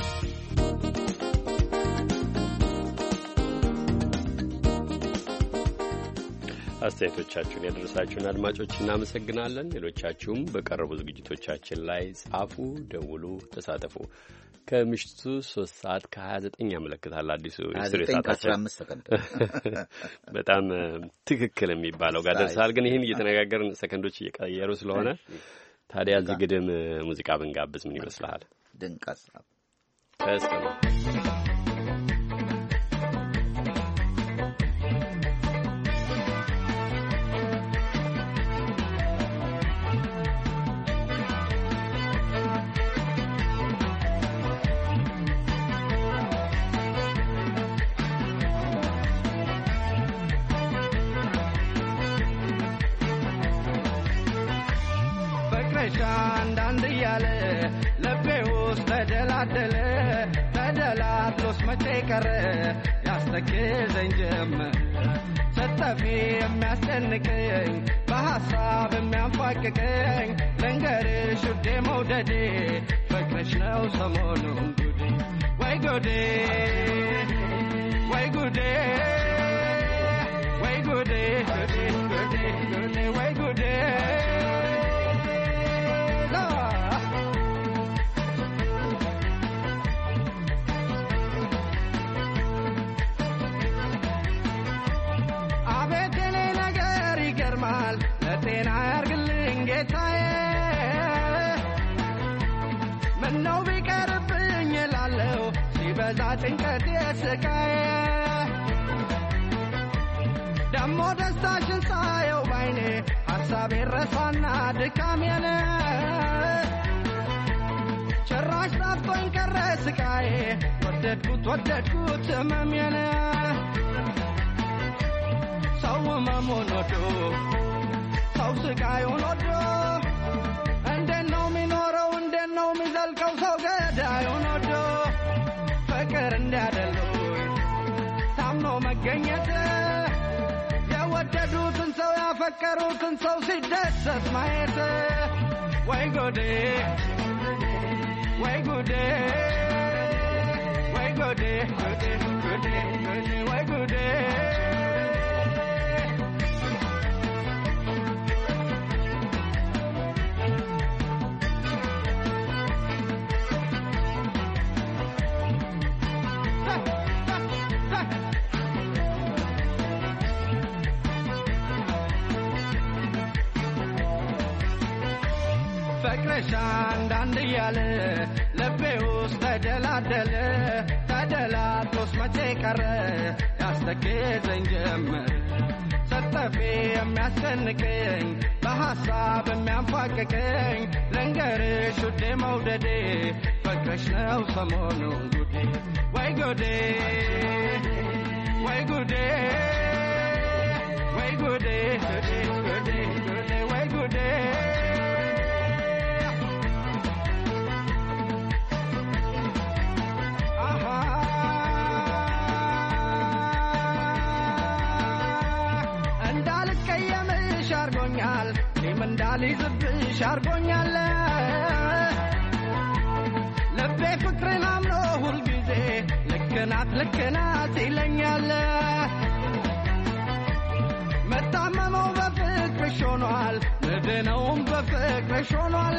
አስተያየቶቻችሁን ያደረሳችሁን አድማጮች እናመሰግናለን። ሌሎቻችሁም በቀረቡ ዝግጅቶቻችን ላይ ጻፉ፣ ደውሉ፣ ተሳተፉ። ከምሽቱ 3 ሰዓት ከ29 ያመለክታል። አዲሱ ሰዓታችን በጣም ትክክል የሚባለው ጋር ደርሰሃል። ግን ይህን እየተነጋገርን ሰከንዶች እየቀየሩ ስለሆነ ታዲያ እዚህ ግድም ሙዚቃ ብንጋብዝ ምን ይመስልሃል? ድንቅ ሀሳብ ተስከለ አንዳንድ እያለ ውስጥ ተደላድሎስ መቼ ቀረ ያስተክዘኝ ጀመር ስተፊ የሚያስጨንቀኝ በሐሳብ የሚያንፏቅቀኝ ልንገርሽ ውዴ መውደዴ ፍቅርሽ ነው ሰሞኑን ጉዴ ወይ ጉዴ ወይ ጉዴ ወይ ጉዴ ጉዴ ጉዴ ጉዴ ወይ ጉዴ ለጤና ያርግልኝ ጌታዬ ምነው ቢቀርብኝ እላለሁ ሲበዛ ጭንቀት የስቃዬ ደሞ ደስታሽን ሳየው ባይኔ ሐሳቤን ረሳና ድካሜን ጭራሽ ጠፍቶኝ ቀረ ስቃዬ ወደድኩት ህመሜን ሰው ህመሙን ወዶ ሰው ስቃዩን ወዶ እንዴት ነው የሚኖረው እንዴት ነው የሚዘልቀው ሰው ገዳዩን ወዶ ፍቅር እንዲያደሉኝ ታምኖ መገኘት የወደዱትን ሰው ያፈቀሩትን ሰው ሲደሰት ማየት ወይ ጉዴ ወይ ጉዴ ወይ ጉዴ ጉዴ ጉዴ ጉዴ ወይ ጉዴ ፍቅርሽ አንዳንድ እያለ ልቤ ውስጥ ተደላድሎስ መቼ ቀረ ያስተክዘኝ ጀመር ስተፊ የሚያስጨንቀኝ በሐሳብ የሚያንፏቅቀኝ ልንገርሽ ውዴ መውደዴ ፍቅርሽ ነው ሰሞኑን ጉዴ ወይ ጉዴ ወይ ጉዴ ወይ ጉዴ ጉዴ ጉዴ ጉዴ ወይ ጉዴ እንዳልቀየምሽ አርጎኛል እንዳልይዝብሽ አርጎኛል ልቤ ፍቅርን አምኖ ሁልጊዜ ልክናት ይለኛል መታመመው በፍቅርሽ ሆኗል ምድነውም በፍቅርሽ ሆኗል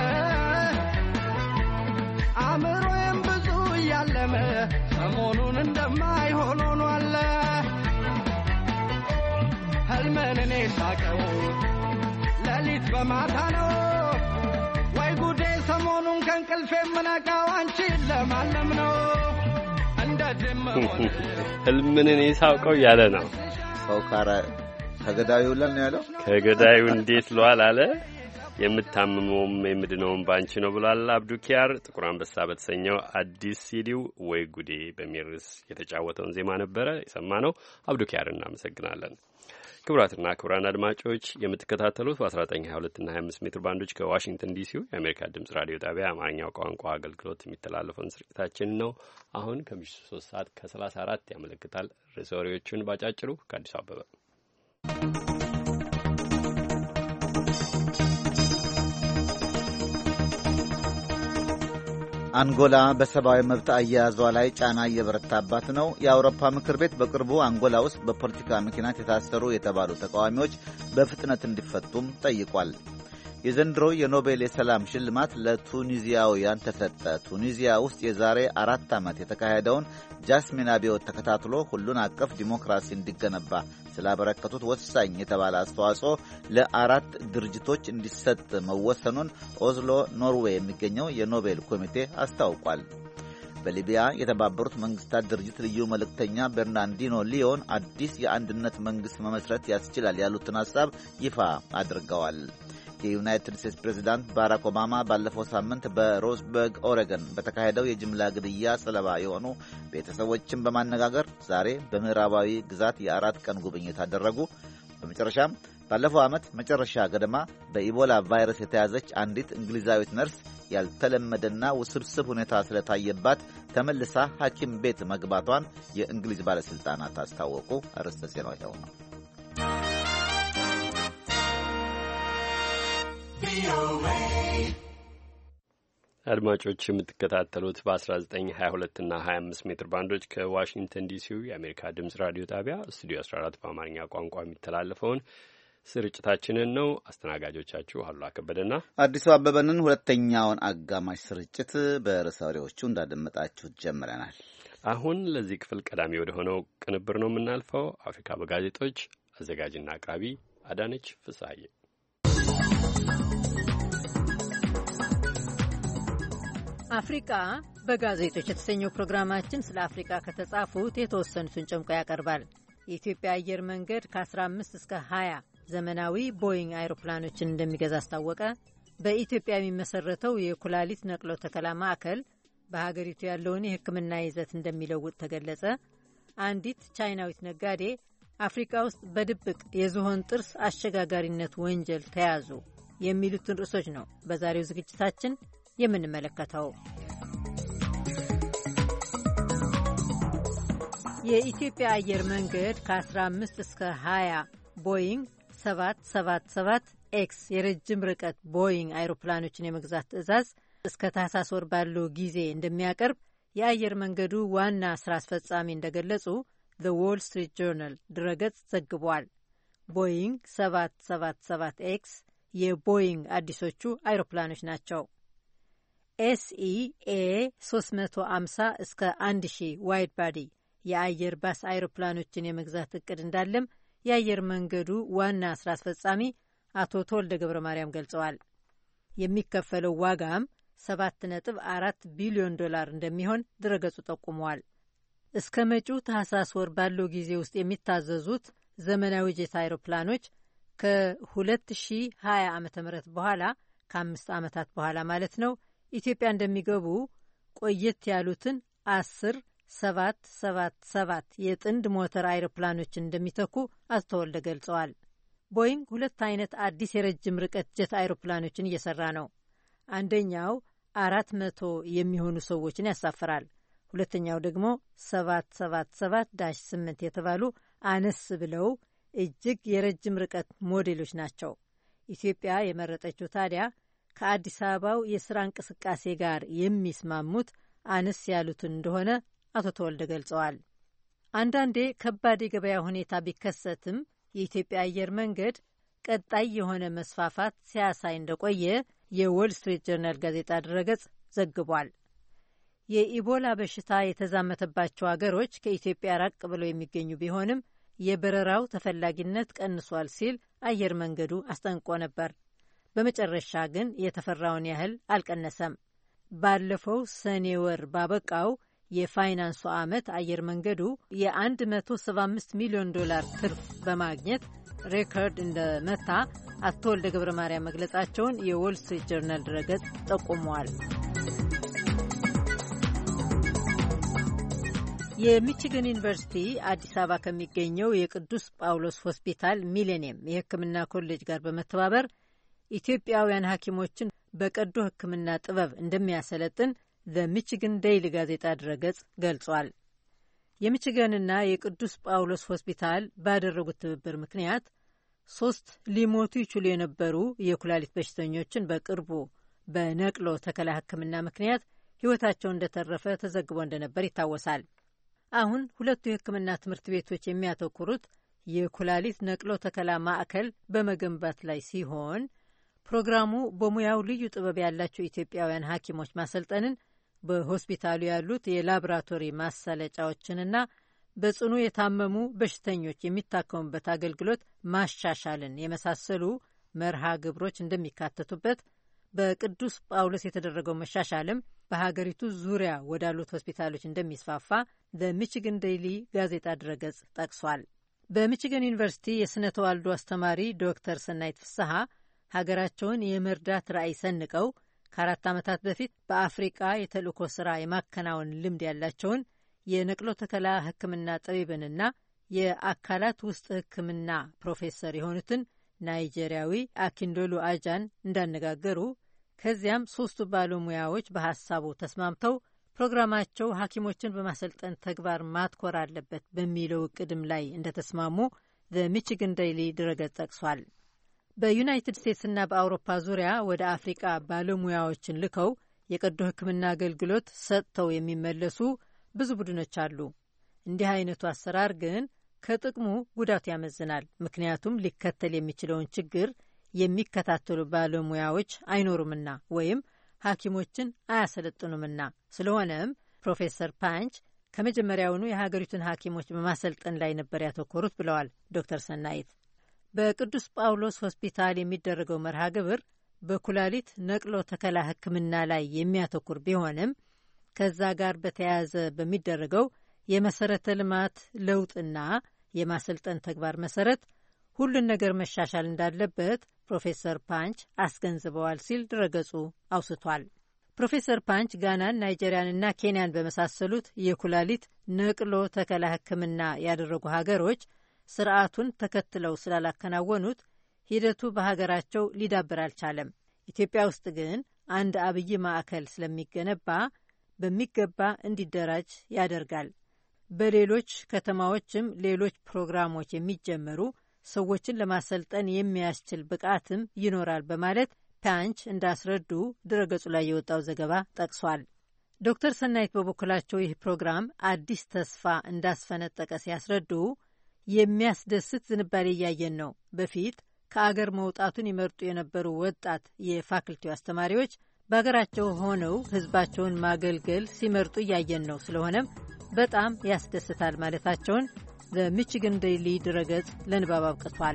አእምሮዬም ብዙ እያለመ ሰሞኑን እንደማይሆን ሆኗል ህልምን እኔ ሳቀው ሌሊት በማታ ነው ወይ ጉዴ ሰሞኑን ከእንቅልፌ የምነቃው አንቺን ለማለም ነው እንደዚህም ሆነ ህልምን እኔ ሳውቀው ያለ ነው ሰው ከገዳዩ ይውላል ነው ያለው ከገዳዩ እንዴት ለዋል አለ የምታምመውም የምድነውም ባንቺ ነው ብሏል አብዱ ኪያር ጥቁር አንበሳ በተሰኘው አዲስ ሲዲው ወይ ጉዴ በሚል ርዕስ የተጫወተውን ዜማ ነበረ የሰማነው አብዱ ኪያር እናመሰግናለን ክቡራትና ክቡራን አድማጮች የምትከታተሉት በ1922 እና 25 ሜትር ባንዶች ከዋሽንግተን ዲሲው የአሜሪካ ድምጽ ራዲዮ ጣቢያ አማርኛው ቋንቋ አገልግሎት የሚተላለፈውን ስርጭታችን ነው አሁን ከምሽቱ 3 ሰዓት ከ34 ያመለክታል ርዕሰ ወሬዎቹን ባጫጭሩ ከአዲስ አበባ አንጎላ በሰብአዊ መብት አያያዟ ላይ ጫና እየበረታባት ነው። የአውሮፓ ምክር ቤት በቅርቡ አንጎላ ውስጥ በፖለቲካ ምክንያት የታሰሩ የተባሉ ተቃዋሚዎች በፍጥነት እንዲፈቱም ጠይቋል። የዘንድሮ የኖቤል የሰላም ሽልማት ለቱኒዚያውያን ተሰጠ። ቱኒዚያ ውስጥ የዛሬ 4 ዓመት የተካሄደውን ጃስሚን አብዮት ተከታትሎ ሁሉን አቀፍ ዲሞክራሲ እንዲገነባ ስላበረከቱት ወሳኝ የተባለ አስተዋጽኦ ለ4 ድርጅቶች እንዲሰጥ መወሰኑን ኦስሎ ኖርዌይ የሚገኘው የኖቤል ኮሚቴ አስታውቋል። በሊቢያ የተባበሩት መንግስታት ድርጅት ልዩ መልእክተኛ በርናንዲኖ ሊዮን አዲስ የአንድነት መንግስት መመስረት ያስችላል ያሉትን ሐሳብ ይፋ አድርገዋል። የዩናይትድ ስቴትስ ፕሬዝዳንት ባራክ ኦባማ ባለፈው ሳምንት በሮዝበርግ ኦሬገን በተካሄደው የጅምላ ግድያ ሰለባ የሆኑ ቤተሰቦችን በማነጋገር ዛሬ በምዕራባዊ ግዛት የ4 ቀን ጉብኝት አደረጉ። በመጨረሻም ባለፈው ዓመት መጨረሻ ገደማ በኢቦላ ቫይረስ የተያዘች አንዲት እንግሊዛዊት ነርስ ያልተለመደና ውስብስብ ሁኔታ ስለታየባት ተመልሳ ሐኪም ቤት መግባቷን የእንግሊዝ ባለሥልጣናት አስታወቁ። አርዕስተ ዜናው ይኸው ነው። አድማጮች የምትከታተሉት በ1922 እና 25 ሜትር ባንዶች ከዋሽንግተን ዲሲው የአሜሪካ ድምፅ ራዲዮ ጣቢያ ስቱዲዮ 14 በአማርኛ ቋንቋ የሚተላለፈውን ስርጭታችንን ነው። አስተናጋጆቻችሁ አሉላ ከበደና አዲሱ አበበንን። ሁለተኛውን አጋማሽ ስርጭት በርዕሰ ወሬዎቹ እንዳደመጣችሁት ጀምረናል። አሁን ለዚህ ክፍል ቀዳሚ ወደ ሆነው ቅንብር ነው የምናልፈው። አፍሪካ በጋዜጦች አዘጋጅና አቅራቢ አዳነች ፍስሐዬ። አፍሪካ በጋዜጦች የተሰኘው ፕሮግራማችን ስለ አፍሪካ ከተጻፉት የተወሰኑትን ጨምቆ ያቀርባል። የኢትዮጵያ አየር መንገድ ከ15 እስከ 20 ዘመናዊ ቦይንግ አይሮፕላኖችን እንደሚገዛ አስታወቀ። በኢትዮጵያ የሚመሰረተው የኩላሊት ነቅሎ ተከላ ማዕከል በሀገሪቱ ያለውን የሕክምና ይዘት እንደሚለውጥ ተገለጸ። አንዲት ቻይናዊት ነጋዴ አፍሪካ ውስጥ በድብቅ የዝሆን ጥርስ አሸጋጋሪነት ወንጀል ተያዙ የሚሉትን ርዕሶች ነው በዛሬው ዝግጅታችን የምንመለከተው። የኢትዮጵያ አየር መንገድ ከ15 እስከ 20 ቦይንግ 777 ኤክስ የረጅም ርቀት ቦይንግ አይሮፕላኖችን የመግዛት ትዕዛዝ እስከ ታህሳስ ወር ባለው ጊዜ እንደሚያቀርብ የአየር መንገዱ ዋና ስራ አስፈጻሚ እንደገለጹ ዘ ዎል ስትሪት ጆርናል ድረገጽ ዘግቧል። ቦይንግ 777 ኤክስ የቦይንግ አዲሶቹ አይሮፕላኖች ናቸው። ኤስኢኤ 350 እስከ 1000 ዋይድ ባዲ የአየር ባስ አይሮፕላኖችን የመግዛት እቅድ እንዳለም የአየር መንገዱ ዋና ስራ አስፈጻሚ አቶ ተወልደ ገብረ ማርያም ገልጸዋል። የሚከፈለው ዋጋም 7.4 ቢሊዮን ዶላር እንደሚሆን ድረገጹ ጠቁመዋል። እስከ መጪው ታህሳስ ወር ባለው ጊዜ ውስጥ የሚታዘዙት ዘመናዊ ጄት አይሮፕላኖች ከ2020 ዓ.ም በኋላ ከ5 ዓመታት በኋላ ማለት ነው ኢትዮጵያ እንደሚገቡ ቆየት ያሉትን 777 የጥንድ ሞተር አይሮፕላኖችን እንደሚተኩ አቶ ተወልደ ገልጸዋል። ቦይንግ ሁለት አይነት አዲስ የረጅም ርቀት ጀት አይሮፕላኖችን እየሰራ ነው። አንደኛው 400 የሚሆኑ ሰዎችን ያሳፍራል። ሁለተኛው ደግሞ 777-8 የተባሉ አነስ ብለው እጅግ የረጅም ርቀት ሞዴሎች ናቸው። ኢትዮጵያ የመረጠችው ታዲያ ከአዲስ አበባው የሥራ እንቅስቃሴ ጋር የሚስማሙት አነስ ያሉትን እንደሆነ አቶ ተወልደ ገልጸዋል። አንዳንዴ ከባድ የገበያ ሁኔታ ቢከሰትም የኢትዮጵያ አየር መንገድ ቀጣይ የሆነ መስፋፋት ሲያሳይ እንደቆየ የዎል ስትሪት ጆርናል ጋዜጣ ድረገጽ ዘግቧል። የኢቦላ በሽታ የተዛመተባቸው አገሮች ከኢትዮጵያ ራቅ ብለው የሚገኙ ቢሆንም የበረራው ተፈላጊነት ቀንሷል ሲል አየር መንገዱ አስጠንቅቆ ነበር። በመጨረሻ ግን የተፈራውን ያህል አልቀነሰም። ባለፈው ሰኔ ወር ባበቃው የፋይናንሱ ዓመት አየር መንገዱ የ175 ሚሊዮን ዶላር ትርፍ በማግኘት ሬኮርድ እንደመታ አቶ ወልደ ገብረ ማርያም መግለጻቸውን የዎል ስትሪት ጆርናል ድረገጽ ጠቁመዋል። የሚቺገን ዩኒቨርሲቲ አዲስ አበባ ከሚገኘው የቅዱስ ጳውሎስ ሆስፒታል ሚሌኒየም የሕክምና ኮሌጅ ጋር በመተባበር ኢትዮጵያውያን ሐኪሞችን በቀዶ ሕክምና ጥበብ እንደሚያሰለጥን በሚቺገን ዴይሊ ጋዜጣ ድረገጽ ገልጿል። የሚቺገንና የቅዱስ ጳውሎስ ሆስፒታል ባደረጉት ትብብር ምክንያት 3 ሊሞቱ ይችሉ የነበሩ የኩላሊት በሽተኞችን በቅርቡ በነቅሎ ተከላ ሕክምና ምክንያት ሕይወታቸው እንደተረፈ ተዘግቦ እንደነበር ይታወሳል። አሁን ሁለቱ የሕክምና ትምህርት ቤቶች የሚያተኩሩት የኩላሊት ነቅሎ ተከላ ማዕከል በመገንባት ላይ ሲሆን ፕሮግራሙ በሙያው ልዩ ጥበብ ያላቸው ኢትዮጵያውያን ሐኪሞች ማሰልጠንን፣ በሆስፒታሉ ያሉት የላቦራቶሪ ማሰለጫዎችንና በጽኑ የታመሙ በሽተኞች የሚታከሙበት አገልግሎት ማሻሻልን የመሳሰሉ መርሃ ግብሮች እንደሚካተቱበት፣ በቅዱስ ጳውሎስ የተደረገው መሻሻልም በሀገሪቱ ዙሪያ ወዳሉት ሆስፒታሎች እንደሚስፋፋ በሚቺገን ዴይሊ ጋዜጣ ድረገጽ ጠቅሷል። በሚቺገን ዩኒቨርሲቲ የሥነ ተዋልዶ አስተማሪ ዶክተር ሰናይት ፍስሐ ሀገራቸውን የመርዳት ራዕይ ሰንቀው ከ4 ዓመታት በፊት በአፍሪቃ የተልእኮ ሥራ የማከናወን ልምድ ያላቸውን የነቅሎ ተከላ ሕክምና ጠቢብንና የአካላት ውስጥ ሕክምና ፕሮፌሰር የሆኑትን ናይጄሪያዊ አኪንዶሉ አጃን እንዳነጋገሩ ከዚያም 3ቱ ባለሙያዎች በሐሳቡ ተስማምተው ፕሮግራማቸው ሐኪሞችን በማሰልጠን ተግባር ማትኮር አለበት በሚለው እቅድም ላይ እንደተስማሙ በሚችግን ዴይሊ ድረገጽ ጠቅሷል። በዩናይትድ ስቴትስና በአውሮፓ ዙሪያ ወደ አፍሪቃ ባለሙያዎችን ልከው የቀዶ ሕክምና አገልግሎት ሰጥተው የሚመለሱ ብዙ ቡድኖች አሉ። እንዲህ አይነቱ አሰራር ግን ከጥቅሙ ጉዳቱ ያመዝናል። ምክንያቱም ሊከተል የሚችለውን ችግር የሚከታተሉ ባለሙያዎች አይኖሩምና ወይም ሐኪሞችን አያሰለጥኑምና። ስለሆነም ፕሮፌሰር ፓንች ከመጀመሪያውኑ የሀገሪቱን ሐኪሞች በማሰልጠን ላይ ነበር ያተኮሩት ብለዋል ዶክተር ሰናይት። በቅዱስ ጳውሎስ ሆስፒታል የሚደረገው መርሃ ግብር በኩላሊት ነቅሎ ተከላ ሕክምና ላይ የሚያተኩር ቢሆንም ከዛ ጋር በተያያዘ በሚደረገው የመሰረተ ልማት ለውጥና የማሰልጠን ተግባር መሰረት ሁሉን ነገር መሻሻል እንዳለበት ፕሮፌሰር ፓንች አስገንዝበዋል ሲል ድረገጹ አውስቷል። ፕሮፌሰር ፓንች ጋናን፣ ናይጄሪያንና ኬንያን በመሳሰሉት የኩላሊት ነቅሎ ተከላ ሕክምና ያደረጉ ሀገሮች ስርዓቱን ተከትለው ስላላከናወኑት ሂደቱ በሀገራቸው ሊዳብር አልቻለም። ኢትዮጵያ ውስጥ ግን አንድ አብይ ማዕከል ስለሚገነባ በሚገባ እንዲደራጅ ያደርጋል። በሌሎች ከተማዎችም ሌሎች ፕሮግራሞች የሚጀመሩ ሰዎችን ለማሰልጠን የሚያስችል ብቃትም ይኖራል በማለት ፓንች እንዳስረዱ ድረገጹ ላይ የወጣው ዘገባ ጠቅሷል። ዶክተር ሰናይት በበኩላቸው ይህ ፕሮግራም አዲስ ተስፋ እንዳስፈነጠቀ ሲያስረዱ የሚያስደስት ዝንባሌ እያየን ነው። በፊት ከአገር መውጣቱን ይመርጡ የነበሩ ወጣት የፋክልቲው አስተማሪዎች በሀገራቸው ሆነው ሕዝባቸውን ማገልገል ሲመርጡ እያየን ነው። ስለሆነም በጣም ያስደስታል ማለታቸውን በሚችግን ዴይሊ ድረገጽ ለንባብ አብቅቷል።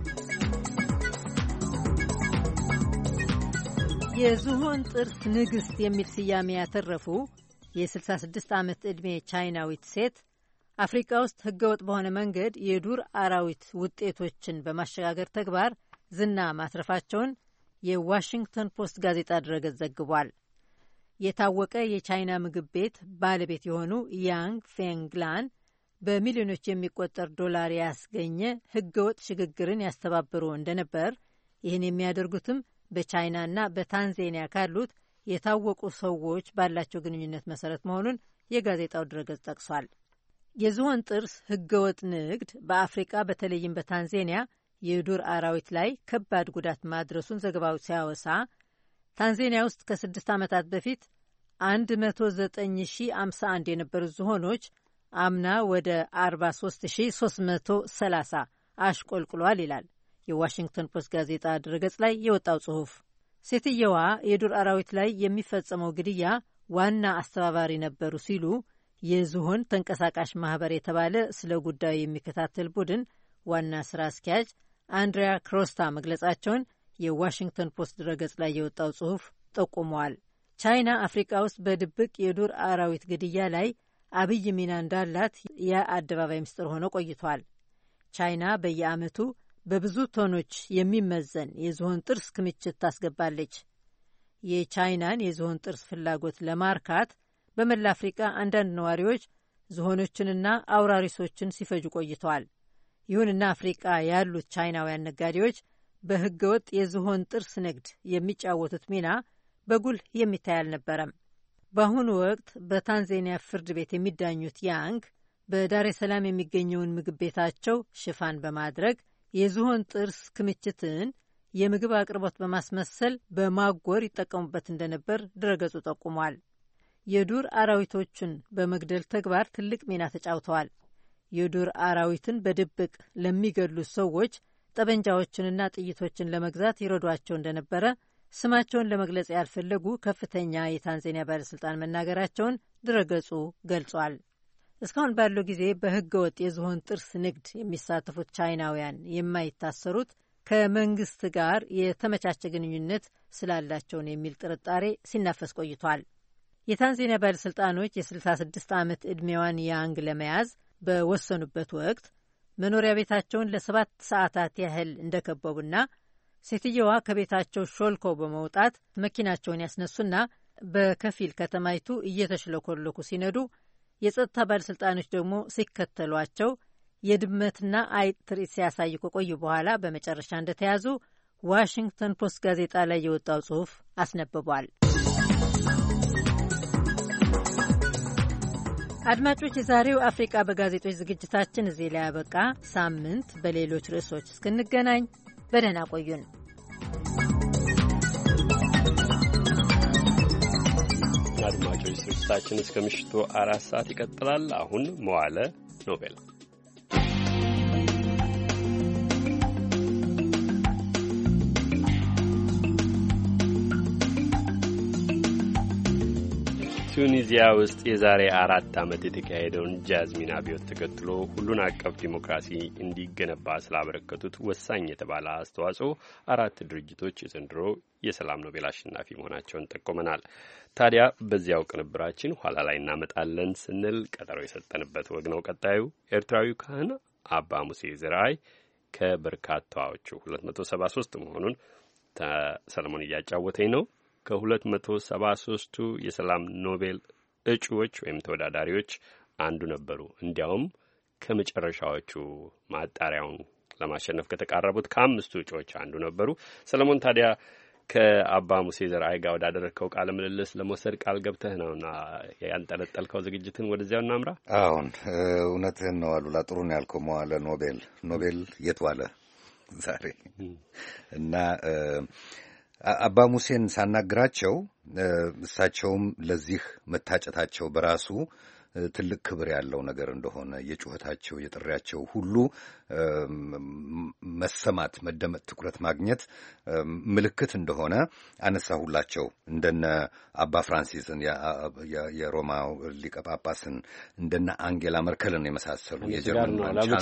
የዝሆን ጥርስ ንግሥት የሚል ስያሜ ያተረፉ የ66 ዓመት ዕድሜ ቻይናዊት ሴት አፍሪካ ውስጥ ህገወጥ በሆነ መንገድ የዱር አራዊት ውጤቶችን በማሸጋገር ተግባር ዝና ማትረፋቸውን የዋሽንግተን ፖስት ጋዜጣ ድረገጽ ዘግቧል። የታወቀ የቻይና ምግብ ቤት ባለቤት የሆኑ ያንግ ፌንግላን በሚሊዮኖች የሚቆጠር ዶላር ያስገኘ ህገወጥ ሽግግርን ያስተባብሩ እንደነበር፣ ይህን የሚያደርጉትም በቻይናና በታንዛኒያ ካሉት የታወቁ ሰዎች ባላቸው ግንኙነት መሰረት መሆኑን የጋዜጣው ድረገጽ ጠቅሷል። የዝሆን ጥርስ ህገወጥ ንግድ በአፍሪቃ በተለይም በታንዛኒያ የዱር አራዊት ላይ ከባድ ጉዳት ማድረሱን ዘገባው ሲያወሳ ታንዛኒያ ውስጥ ከ6 ዓመታት በፊት 109,051 የነበሩት ዝሆኖች አምና ወደ 43,330 አሽቆልቁሏል ይላል የዋሽንግተን ፖስት ጋዜጣ ድረገጽ ላይ የወጣው ጽሑፍ። ሴትየዋ የዱር አራዊት ላይ የሚፈጸመው ግድያ ዋና አስተባባሪ ነበሩ ሲሉ የዝሆን ተንቀሳቃሽ ማህበር የተባለ ስለ ጉዳዩ የሚከታተል ቡድን ዋና ስራ አስኪያጅ አንድሪያ ክሮስታ መግለጻቸውን የዋሽንግተን ፖስት ድረገጽ ላይ የወጣው ጽሑፍ ጠቁመዋል። ቻይና አፍሪካ ውስጥ በድብቅ የዱር አራዊት ግድያ ላይ አብይ ሚና እንዳላት የአደባባይ ምስጢር ሆኖ ቆይቷል። ቻይና በየዓመቱ በብዙ ቶኖች የሚመዘን የዝሆን ጥርስ ክምችት ታስገባለች። የቻይናን የዝሆን ጥርስ ፍላጎት ለማርካት በመላ አፍሪቃ አንዳንድ ነዋሪዎች ዝሆኖችንና አውራሪሶችን ሲፈጁ ቆይተዋል። ይሁንና አፍሪቃ ያሉት ቻይናውያን ነጋዴዎች በህገወጥ የዝሆን ጥርስ ንግድ የሚጫወቱት ሚና በጉልህ የሚታይ አልነበረም። በአሁኑ ወቅት በታንዛኒያ ፍርድ ቤት የሚዳኙት ያንግ በዳሬ ሰላም የሚገኘውን ምግብ ቤታቸው ሽፋን በማድረግ የዝሆን ጥርስ ክምችትን የምግብ አቅርቦት በማስመሰል በማጎር ይጠቀሙበት እንደነበር ድረገጹ ጠቁሟል። የዱር አራዊቶችን በመግደል ተግባር ትልቅ ሚና ተጫውተዋል። የዱር አራዊትን በድብቅ ለሚገድሉት ሰዎች ጠበንጃዎችንና ጥይቶችን ለመግዛት ይረዷቸው እንደነበረ ስማቸውን ለመግለጽ ያልፈለጉ ከፍተኛ የታንዛኒያ ባለሥልጣን መናገራቸውን ድረገጹ ገልጿል። እስካሁን ባለው ጊዜ በሕገ ወጥ የዝሆን ጥርስ ንግድ የሚሳተፉት ቻይናውያን የማይታሰሩት ከመንግስት ጋር የተመቻቸ ግንኙነት ስላላቸውን የሚል ጥርጣሬ ሲናፈስ ቆይቷል። የታንዛኒያ ባለሥልጣኖች የ66 ዓመት ዕድሜዋን ያንግ ለመያዝ በወሰኑበት ወቅት መኖሪያ ቤታቸውን ለ7 ሰዓታት ያህል እንደከበቡና ሴትየዋ ከቤታቸው ሾልከው በመውጣት መኪናቸውን ያስነሱና በከፊል ከተማይቱ እየተሽለኮለኩ ሲነዱ የጸጥታ ባለሥልጣኖች ደግሞ ሲከተሏቸው የድመትና አይጥ ትርኢት ሲያሳዩ ከቆዩ በኋላ በመጨረሻ እንደተያዙ ዋሽንግተን ፖስት ጋዜጣ ላይ የወጣው ጽሑፍ አስነብቧል። አድማጮች፣ የዛሬው አፍሪቃ በጋዜጦች ዝግጅታችን እዚህ ላይ ያበቃ። ሳምንት በሌሎች ርዕሶች እስክንገናኝ በደህና ቆዩን። አድማጮች፣ ስርጭታችን እስከ ምሽቱ 4 ሰዓት ይቀጥላል። አሁን መዋለ ኖቤል ቱኒዚያ ውስጥ የዛሬ 4 ዓመት የተካሄደውን ጃዝሚን አብዮት ተከትሎ ሁሉን አቀፍ ዲሞክራሲ እንዲገነባ ስላበረከቱት ወሳኝ የተባለ አስተዋጽኦ 4 ድርጅቶች የዘንድሮ የሰላም ኖቤል አሸናፊ መሆናቸውን ጠቁመናል። ታዲያ በዚያው ቅንብራችን ኋላ ላይ እናመጣለን ስንል ቀጠሮ የሰጠንበት ወግ ነው። ቀጣዩ ኤርትራዊው ካህን አባ ሙሴ ዝርአይ ከበርካታዎቹ 273 መሆኑን ሰለሞን እያጫወተኝ ነው። ከ273ቱ የሰላም ኖቤል እጩዎች ወይም ተወዳዳሪዎች አንዱ ነበሩ። እንዲያውም ከመጨረሻዎቹ ማጣሪያውን ለማሸነፍ ከተቃረቡት ከ5ቱ እጩዎች አንዱ ነበሩ። ሰለሞን ታዲያ ከአባ ሙሴ ዘርአይ ጋር ወዳደረግከው ቃለ ምልልስ ለመውሰድ ቃል ገብተህ ነውና ያንጠለጠልከው ዝግጅትን ወደዚያው እናምራ። አሁን እውነትህን ነው አሉላ። ጥሩ ነው ያልከው። መዋለ ኖቤል የት ዋለ ዛሬ? እና አባ ሙሴን ሳናግራቸው እሳቸውም ለዚህ መታጨታቸው በራሱ ትልቅ ክብር ያለው ነገር እንደሆነ የጩኸታቸው የጥሪያቸው ሁሉ መሰማት፣ መደመጥ፣ ትኩረት ማግኘት ምልክት እንደሆነ አነሳሁላቸው። እንደነ አባ ፍራንሲስን የሮማው ሊቀ ጳጳስን እንደነ አንጌላ መርከልን የመሳሰሉ የጀርመን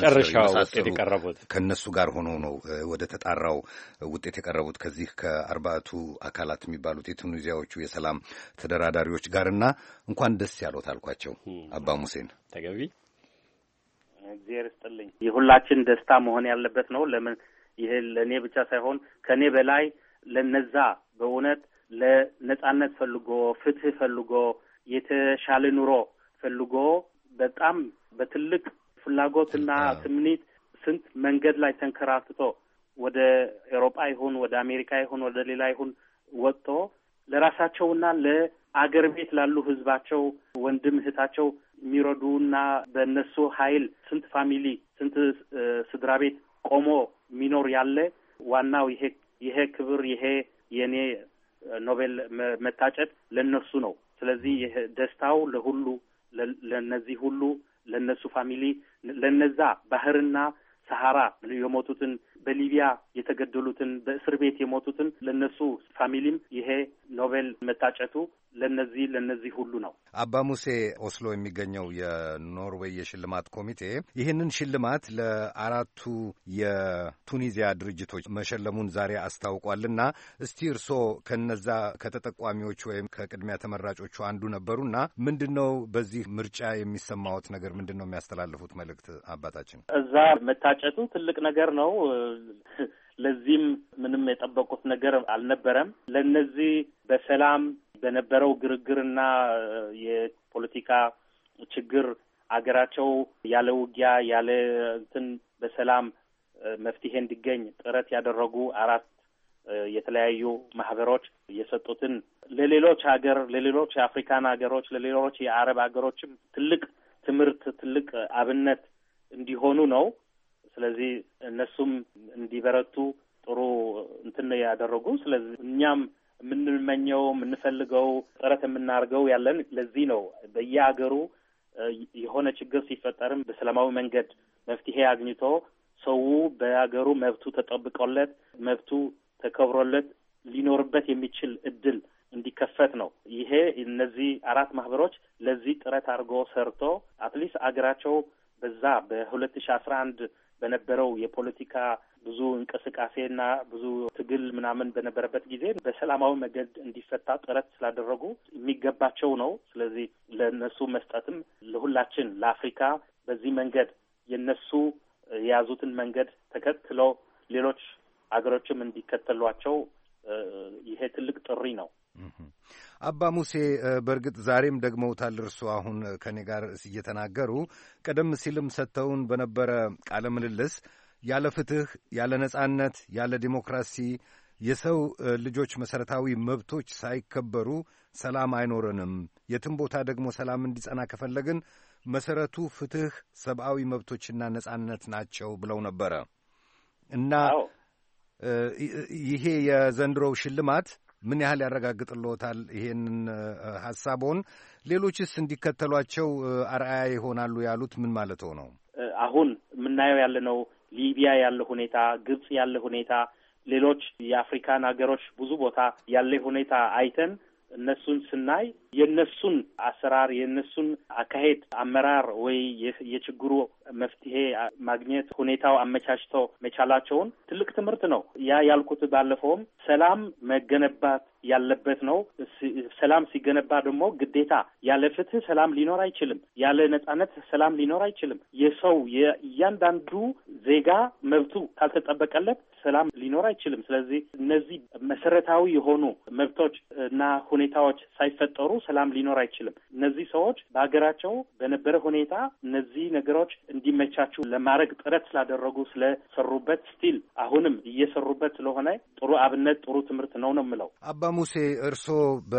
የቀረቡት ከነሱ ጋር ሆኖ ነው ወደ ተጣራው ውጤት የቀረቡት ከዚህ ከ40ቱ አካላት የሚባሉት የቱኒዚያዎቹ የሰላም ተደራዳሪዎች ጋርና እንኳን ደስ ያሎት አልኳቸው አባ ሙሴን። ተገቢ እግዚአብሔር ይስጥልኝ። የሁላችን ደስታ መሆን ያለበት ነው። ለምን ይሄ ለኔ ብቻ ሳይሆን ከኔ በላይ ለነዛ በእውነት ለነጻነት ፈልጎ ፍትህ ፈልጎ የተሻለ ኑሮ ፈልጎ በጣም በትልቅ ፍላጎትና ትምኒት ስንት መንገድ ላይ ተንከራትቶ ወደ አውሮፓ ይሁን ወደ አሜሪካ ይሁን ወደ ሌላ ይሁን ወጥቶ ለራሳቸውና ለአገር ቤት ላሉ ህዝባቸው ወንድም እህታቸው የሚረዱና በእነሱ ኃይል ስንት ፋሚሊ ስንት ስድራ ቤት ቆሞ ሚኖር ያለ ዋናው ይሄ ክብር ይሄ የኔ ኖቤል መታጨት ለነሱ ነው። ስለዚህ ይሄ ደስታው ለሁሉ ለነዚህ ሁሉ ለነሱ ፋሚሊ ለነዛ ባህርና ሰሃራ የሞቱትን በሊቢያ የተገደሉትን በእስር ቤት የሞቱትን ለነሱ ፋሚሊም ይሄ ኖቤል መታጨቱ ለነዚህ ሁሉ ነው። አባ ሙሴ ኦስሎ የሚገኘው የኖርዌይ የሽልማት ኮሚቴ ይህንን ሽልማት ለ4ቱ የቱኒዚያ ድርጅቶች መሸለሙን ዛሬ አስታውቋልና እስቲ እርስዎ ከነዛ ከተጠቋሚዎች ወይም ከቅድሚያ ተመራጮቹ አንዱ ነበሩና ምንድነው በዚህ ምርጫ የሚሰማዎት ነገር? ምንድነው የሚያስተላልፉት መልእክት? አባታችን እዛ መታጨቱ ትልቅ ነገር ነው። ለዚህም ምንም የጠበቁት ነገር አልነበረም። ለነዚህ በሰላም በነበረው ግርግርና የፖለቲካ ችግር አገራቸው ያለ ውጊያ ያለ እንትን በሰላም መፍትሄ እንዲገኝ ጥረት ያደረጉ 4 የተለያዩ ማህበሮች የሰጡትን ለሌሎች የአፍሪካን ሀገሮች ለሌሎች የአረብ ሀገሮችም ትልቅ ትምህርት ትልቅ አብነት እንዲሆኑ ነው። ስለዚህ እነሱም እንዲበረቱ ጥሩ እንትን ያደረጉ። ስለዚህ እኛም የምንመኘው የምንፈልገው ጥረት የምናርገው ያለን ለዚህ ነው። በየሀገሩ የሆነ ችግር ሲፈጠርም በሰላማዊ መንገድ መፍትሄ አግኝቶ ሰው በሀገሩ መብቱ ተጠብቆለት መብቱ ተከብሮለት ሊኖርበት የሚችል እድል እንዲከፈት ነው። ይሄ እነዚህ 4 ማህበሮች ለዚህ ጥረት አድርጎ ሰርቶ አትሊስት አገራቸው በዛ በ2011 በነበረው የፖለቲካ ብዙ እንቅስቃሴና ብዙ ትግል ምናምን በነበረበት ጊዜ በሰላማዊ መንገድ እንዲፈታ ጥረት ስላደረጉ የሚገባቸው ነው። ስለዚህ ለነሱ መስጠትም ለሁላችን ለአፍሪካ በዚህ መንገድ የነሱ የያዙትን መንገድ ተከትለው ሌሎች አገሮችም እንዲከተሏቸው ይሄ ትልቅ ጥሪ ነው። አባ ሙሴ በእርግጥ ዛሬም ደግመውታል። እርሱ አሁን ከኔ ጋር እየተናገሩ ቀደም ሲልም ሰጥተውን በነበረ ቃለ ምልልስ ያለ ፍትህ፣ ያለ ነጻነት፣ ያለ ዲሞክራሲ የሰው ልጆች መሰረታዊ መብቶች ሳይከበሩ ሰላም አይኖረንም። የትም ቦታ ደግሞ ሰላም እንዲጸና ከፈለግን መሰረቱ ፍትህ፣ ሰብአዊ መብቶችና ነጻነት ናቸው ብለው ነበረ እና ይሄ የዘንድሮው ሽልማት ምን ያህል ያረጋግጥልዎታል ይሄንን ሐሳቦን? ሌሎችስ እንዲከተሏቸው አርአያ ይሆናሉ ያሉት ምን ማለት ነው? አሁን የምናየው ያለነው ሊቢያ ያለ ሁኔታ፣ ግብጽ ያለ ሁኔታ፣ ሌሎች የአፍሪካን ሀገሮች ብዙ ቦታ ያለ ሁኔታ አይተን እነሱን ስናይ የነሱን አሰራር የነሱን አካሄድ አመራር ወይ የችግሩ መፍትሄ ማግኘት ሁኔታው አመቻችቶ መቻላቸውን ትልቅ ትምህርት ነው። ያ ያልኩት ባለፈውም ሰላም መገነባት ያለበት ነው። ሰላም ሲገነባ ደግሞ ግዴታ ያለ ፍትህ ሰላም ሊኖር አይችልም። ያለ ነጻነት ሰላም ሊኖር አይችልም። የሰው የእያንዳንዱ ዜጋ መብቱ ካልተጠበቀለት ሰላም ሊኖር አይችልም። ስለዚህ እነዚህ መሰረታዊ የሆኑ መብቶች እና ሁኔታዎች ሳይፈጠሩ ሰላም ሊኖር አይችልም። እነዚህ ሰዎች በሀገራቸው በነበረ ሁኔታ እነዚህ ነገሮች እንዲመቻቹ ለማድረግ ጥረት ስላደረጉ ስለሰሩበት ስቲል አሁንም እየሰሩበት ስለሆነ ጥሩ አብነት ጥሩ ትምህርት ነው የምለው። አባ ሙሴ እርስዎ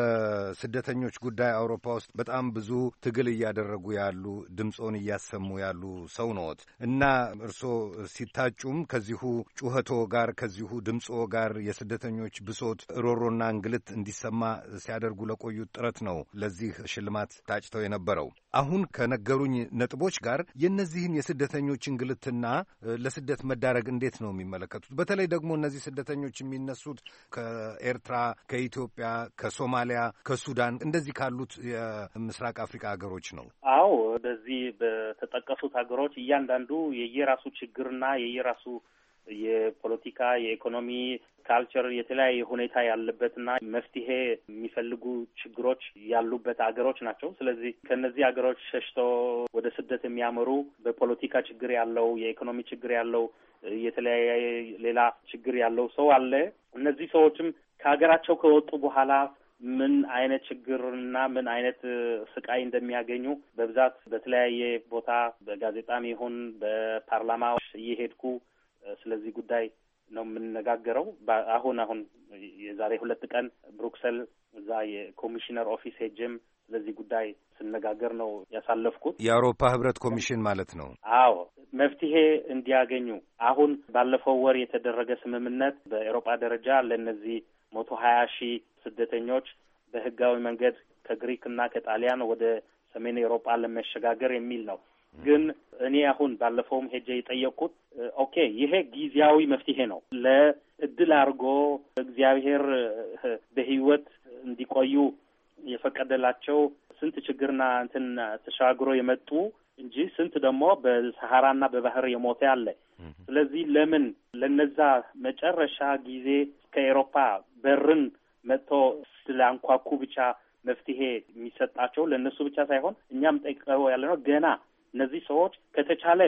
በስደተኞች ጉዳይ አውሮፓ ውስጥ በጣም ብዙ ትግል እያደረጉ ያሉ ድምፆን እያሰሙ ያሉ ሰው ነዎት እና እርስዎ ሲታጩም ከዚሁ ጩኸቶ ጋር ከዚሁ ድምፆ ጋር የስደተኞች ብሶት ሮሮና እንግልት እንዲሰማ ሲያደርጉ ለቆዩት ጥረት ነው ለዚህ ሽልማት ታጭተው የነበረው። አሁን ከነገሩኝ ነጥቦች ጋር የእነዚህን የስደተኞች እንግልትና ለስደት መዳረግ እንዴት ነው የሚመለከቱት? በተለይ ደግሞ እነዚህ ስደተኞች የሚነሱት ከኤርትራ፣ ከኢትዮጵያ፣ ከሶማሊያ፣ ከሱዳን እንደዚህ ካሉት የምስራቅ አፍሪካ ሀገሮች ነው። አዎ፣ በዚህ በተጠቀሱት ሀገሮች እያንዳንዱ የየራሱ ችግርና የየራሱ የፖለቲካ፣ የኢኮኖሚ፣ ካልቸር የተለያየ ሁኔታ ያለበትና መፍትሄ የሚፈልጉ ችግሮች ያሉበት ሀገሮች ናቸው። ስለዚህ ከነዚህ ሀገሮች ሸሽቶ ወደ ስደት የሚያመሩ በፖለቲካ ችግር ያለው፣ የኢኮኖሚ ችግር ያለው፣ የተለያየ ሌላ ችግር ያለው ሰው አለ። እነዚህ ሰዎችም ከሀገራቸው ከወጡ በኋላ ምን አይነት ችግርና ምን አይነት ስቃይ እንደሚያገኙ በብዛት በተለያየ ቦታ በጋዜጣም ይሁን በፓርላማዎች እየሄድኩ ስለዚህ ጉዳይ ነው የምንነጋገረው። አሁን የዛሬ 2 ቀን ብሩክሰል እዛ የኮሚሽነር ኦፊስ ሄጄም ስለዚህ ጉዳይ ስነጋገር ነው ያሳለፍኩት። የአውሮፓ ህብረት ኮሚሽን ማለት ነው። አዎ፣ መፍትሄ እንዲያገኙ አሁን ባለፈው ወር የተደረገ ስምምነት በአውሮፓ ደረጃ ለነዚህ 120,000 ስደተኞች በህጋዊ መንገድ ከግሪክ እና ከጣሊያን ወደ ሰሜን አውሮፓ ለመሸጋገር የሚል ነው። ግን እኔ አሁን ባለፈውም ሄጄ የጠየቅኩት ኦኬ፣ ይሄ ጊዜያዊ መፍትሄ ነው። ለእድል አድርጎ እግዚአብሔር በህይወት እንዲቆዩ የፈቀደላቸው ስንት ችግርና እንትን ተሻግሮ የመጡ እንጂ ስንት ደግሞ በሰሐራና በባህር የሞተ አለ። ስለዚህ ለምን ለነዛ መጨረሻ ጊዜ ከአውሮፓ በርን መጥቶ ስላንኳኩ ብቻ መፍትሄ የሚሰጣቸው ለነሱ ብቻ ሳይሆን እኛም ጠይቀው ያለ ነው ገና እነዚህ ሰዎች ከተቻለ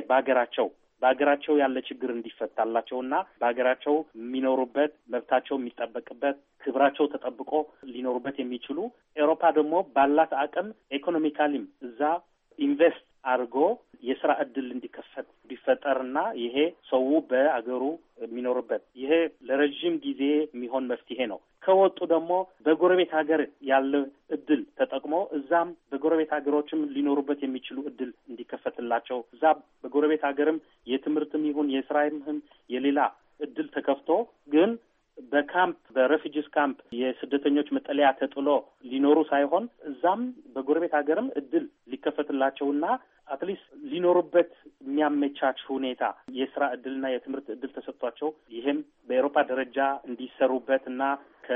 በሀገራቸው ያለ ችግር እንዲፈታላቸውና በሀገራቸው የሚኖሩበት መብታቸው የሚጠበቅበት ክብራቸው ተጠብቆ ሊኖሩበት የሚችሉ አውሮፓ ደግሞ ባላት አቅም ኢኮኖሚካሊም እዛ ኢንቨስት አድርጎ የስራ እድል እንዲከፈት ቢፈጠርና ይሄ ሰው በአገሩ የሚኖርበት ይሄ ለረጅም ጊዜ የሚሆን መፍትሄ ነው። ከወጡ ደግሞ በጎረቤት ሀገር ያለ እድል ተጠቅሞ እዛም በጎረቤት ሀገሮችም ሊኖሩበት የሚችሉ እድል እንዲከፈትላቸው እዛ በጎረቤት ሀገርም የትምህርትም ይሁን የስራም የሌላ እድል ተከፍቶ ግን በካምፕ በሬፊጂስ ካምፕ የስደተኞች መጠለያ ተጥሎ ሊኖሩ ሳይሆን እዛም በጎረቤት ሀገርም እድል ሊከፈትላቸውና አትሊስት ሊኖሩበት የሚያመቻች ሁኔታ የስራ እድልና የትምህርት እድል ተሰጥቷቸው ይህም በአውሮፓ ደረጃ እንዲሰሩበት እና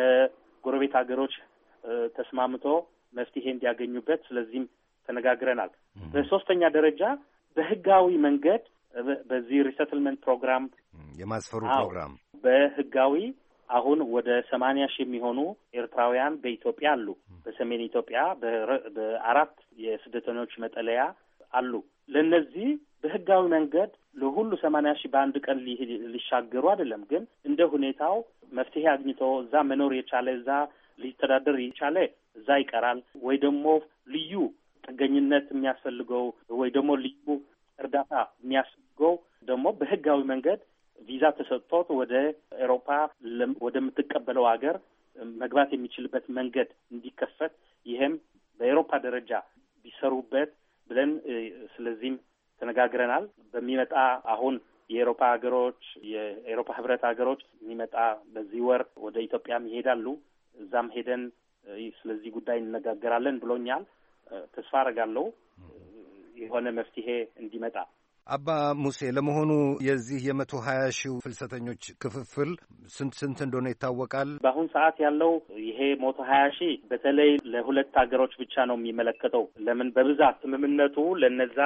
ከጎረቤት ሀገሮች ተስማምቶ መፍትሄ እንዲያገኙበት ስለዚህም ተነጋግረናል። በሶስተኛ ደረጃ በህጋዊ መንገድ በዚህ ሪሰትልመንት ፕሮግራም የማስፈሩ ፕሮግራም በህጋዊ አሁን ወደ 80,000 የሚሆኑ ኤርትራውያን በኢትዮጵያ አሉ። በሰሜን ኢትዮጵያ በ4 የስደተኞች መጠለያ አሉ። ለነዚህ በህጋዊ መንገድ ለሁሉ 80,000 በአንድ ቀን ሊሻገሩ አይደለም፣ ግን እንደ ሁኔታው መፍትሄ አግኝቶ እዛ መኖር የቻለ እዛ ሊተዳደር የቻለ እዛ ይቀራል ወይ ደግሞ ልዩ ጥገኝነት የሚያስፈልገው ወይ ደግሞ ልዩ እርዳታ የሚያስፈልገው ደግሞ በህጋዊ መንገድ ቪዛ ተሰጥቶት ወደ አውሮፓ ወደምትቀበለው ሀገር መግባት የሚችልበት መንገድ እንዲከፈት ይሄም በአውሮፓ ደረጃ ቢሰሩበት ብለን ስለዚህም ተነጋግረናል። በሚመጣ አሁን የአውሮፓ ሀገሮች የአውሮፓ ህብረት ሀገሮች የሚመጣ በዚህ ወር ወደ ኢትዮጵያም ይሄዳሉ። እዛም ሄደን ስለዚህ ጉዳይ እንነጋገራለን ብሎኛል። ተስፋ አደርጋለሁ የሆነ መፍትሄ እንዲመጣ። አባ ሙሴ ለመሆኑ የዚህ 120,000 ፍልሰተኞች ክፍፍል ስንት እንደሆነ ይታወቃል? በአሁን ሰዓት ያለው ይሄ 120,000 በተለይ ለሁለት ሀገሮች ብቻ ነው የሚመለከተው። ለምን በብዛት ስምምነቱ ለነዛ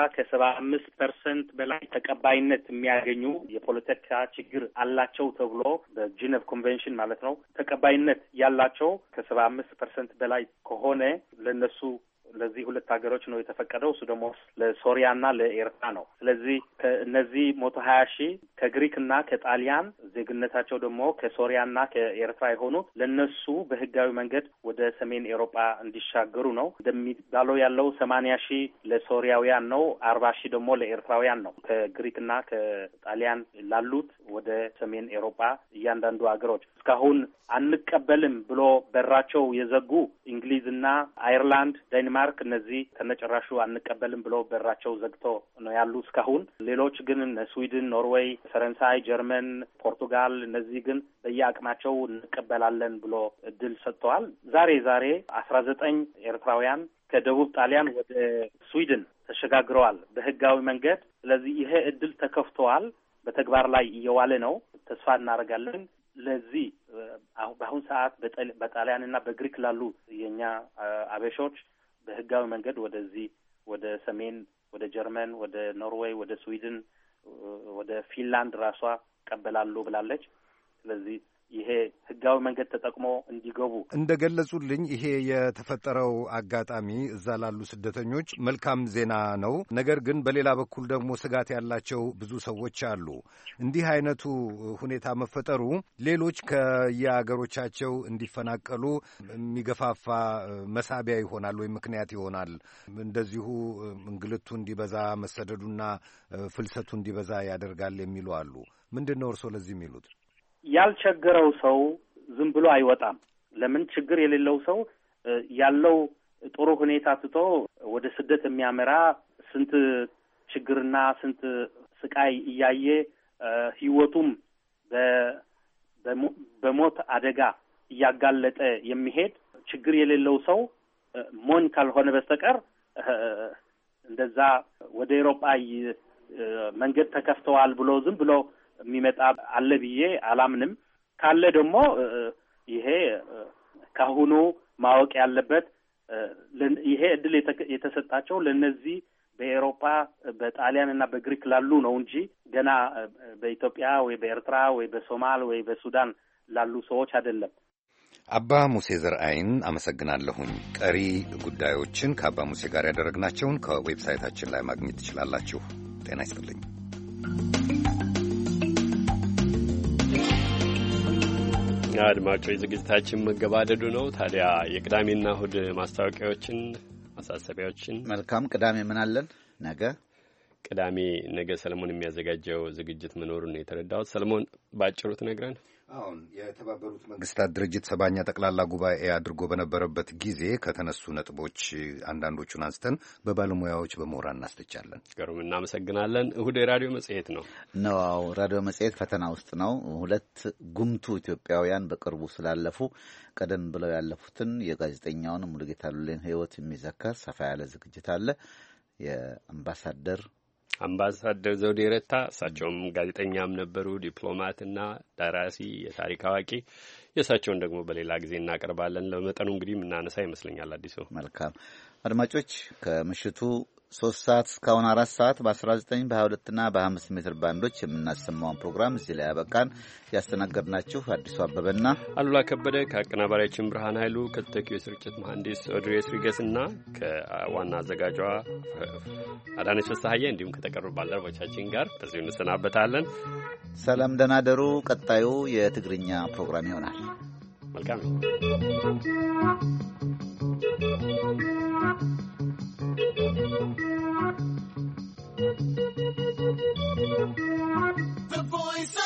ከ75% በላይ ተቀባይነት የሚያገኙ የፖለቲካ ችግር አላቸው ተብሎ በጂኔቭ ኮንቬንሽን ማለት ነው ተቀባይነት ያላቸው ከ75% በላይ ከሆነ ለነሱ ለዚህ ሁለት ሀገሮች ነው የተፈቀደው። እሱ ደግሞ ለሶሪያና ለኤርትራ ነው። ስለዚህ ከእነዚህ 120,000 ከግሪክና ከጣሊያን ዜግነታቸው ደግሞ ከሶሪያና ከኤርትራ የሆኑ ለነሱ በህጋዊ መንገድ ወደ ሰሜን ኤሮጳ እንዲሻገሩ ነው። እንደሚባለው ያለው 80,000 ለሶሪያውያን ነው፣ 40,000 ደግሞ ለኤርትራውያን ነው። ከግሪክና ከጣሊያን ላሉት ወደ ሰሜን ኤሮጳ እያንዳንዱ ሀገሮች እስካሁን አንቀበልም ብሎ በራቸው የዘጉ እንግሊዝና አይርላንድ፣ ዴንማርክ እነዚህ ከነጨራሹ አንቀበልም ብሎ በራቸው ዘግቶ ነው ያሉ እስካሁን። ሌሎች ግን ስዊድን፣ ኖርዌይ፣ ፈረንሳይ፣ ጀርመን፣ ፖርቱጋል እነዚህ ግን በየአቅማቸው እንቀበላለን ብሎ እድል ሰጥተዋል። ዛሬ 19 ኤርትራውያን ከደቡብ ጣሊያን ወደ ስዊድን ተሸጋግረዋል በህጋዊ መንገድ። ስለዚህ ይሄ እድል ተከፍተዋል፣ በተግባር ላይ እየዋለ ነው። ተስፋ እናደርጋለን ለዚህ በአሁን ሰዓት በጣሊያንና በግሪክ ላሉ የኛ አበሾች በህጋዊ መንገድ ወደዚህ ወደ ሰሜን ወደ ጀርመን፣ ወደ ኖርዌይ፣ ወደ ስዊድን፣ ወደ ፊንላንድ ራሷ ቀበላሉ ብላለች። ስለዚህ ይሄ ህጋዊ መንገድ ተጠቅሞ እንዲገቡ እንደገለጹልኝ ይሄ የተፈጠረው አጋጣሚ እዛ ላሉ ስደተኞች መልካም ዜና ነው። ነገር ግን በሌላ በኩል ደግሞ ስጋት ያላቸው ብዙ ሰዎች አሉ። እንዲህ አይነቱ ሁኔታ መፈጠሩ ሌሎች ከየአገሮቻቸው እንዲፈናቀሉ የሚገፋፋ መሳቢያ ይሆናል ወይም ምክንያት ይሆናል። እንደዚሁ እንግልቱ እንዲበዛ መሰደዱና ፍልሰቱ እንዲበዛ ያደርጋል የሚሉ አሉ። ምንድን ነው እርስዎ ለዚህ የሚሉት? ያልቸገረው ሰው ዝም ብሎ አይወጣም። ለምን ችግር የሌለው ሰው ያለው ጥሩ ሁኔታ ትቶ ወደ ስደት የሚያመራ ስንት ችግርና ስንት ስቃይ እያየ ህይወቱም በሞት አደጋ እያጋለጠ የሚሄድ ችግር የሌለው ሰው ሞኝ ካልሆነ በስተቀር እንደዛ ወደ አውሮፓ መንገድ ተከፍተዋል ብሎ ዝም ብሎ የሚመጣ አለ ብዬ አላምንም። ካለ ደግሞ ይሄ ካሁኑ ማወቅ ያለበት ይሄ እድል የተሰጣቸው ለነዚህ በአውሮፓ በጣሊያን እና በግሪክ ላሉ ነው እንጂ ገና በኢትዮጵያ ወይ በኤርትራ ወይ በሶማል ወይ በሱዳን ላሉ ሰዎች አይደለም። አባ ሙሴ ዘርአይን አመሰግናለሁኝ። ቀሪ ጉዳዮችን ከአባ ሙሴ ጋር ያደረግናቸውን ከዌብሳይታችን ላይ ማግኘት ትችላላችሁ። ጤና ይስጥልኝ። አድማጮች ዝግጅታችን መገባደዱ ነው። ታዲያ የቅዳሜና እሁድ ማስታወቂያዎችን፣ ማሳሰቢያዎችን መልካም ቅዳሜ ምን አለን? ነገ ሰለሞን የሚያዘጋጀው ዝግጅት መኖሩን ነው የተረዳሁት። ሰለሞን ባጭሩ ትነግረን። አሁን የተባበሩት መንግስታት ድርጅት 70ኛ ጠቅላላ ጉባኤ አድርጎ በነበረበት ጊዜ ከተነሱ ነጥቦች አንዳንዶቹን አንስተን በባለሙያዎች በምሁራን እናስተቻለን። ገሩም እናመሰግናለን። እሁድ የራዲዮ መጽሔት ነው። ራዲዮ መጽሔት ፈተና ውስጥ ነው። ሁለት ጉምቱ ኢትዮጵያውያን በቅርቡ ስላለፉ ቀደም ብለው ያለፉትን የጋዜጠኛውን ሙሉጌታ ሉሌን ሕይወት የሚዘከር ሰፋ ያለ ዝግጅት አለ። አምባሳደር ዘውዴ ረታ እሳቸውም ጋዜጠኛም ነበሩ፣ ዲፕሎማትና ደራሲ፣ የታሪክ አዋቂ። የእሳቸውን ደግሞ በሌላ ጊዜ እናቀርባለን። ለመጠኑ እንግዲህ የምናነሳ ይመስለኛል። አዲሱ መልካም አድማጮች ከምሽቱ 3 ሰዓት እስካሁን 4 ሰዓት በ19 በ22 እና በ25 ሜትር ባንዶች የምናሰማውን ፕሮግራም እዚህ ላይ ያበቃን። ያስተናገድናችሁ አዲሱ አበበና አሉላ ከበደ ከአቀናባሪያችን ብርሃን ኃይሉ ከተተኪው የስርጭት መሐንዲስ ኦድሬስ ሪገስና ከዋና አዘጋጇ አዳነች ፍስሐዬ እንዲሁም ከተቀሩ ባልደረቦቻችን ጋር በዚሁ እንሰናበታለን። ሰላም ደህና ደሩ። ቀጣዩ የትግርኛ ፕሮግራም ይሆናል። መልካም The Voice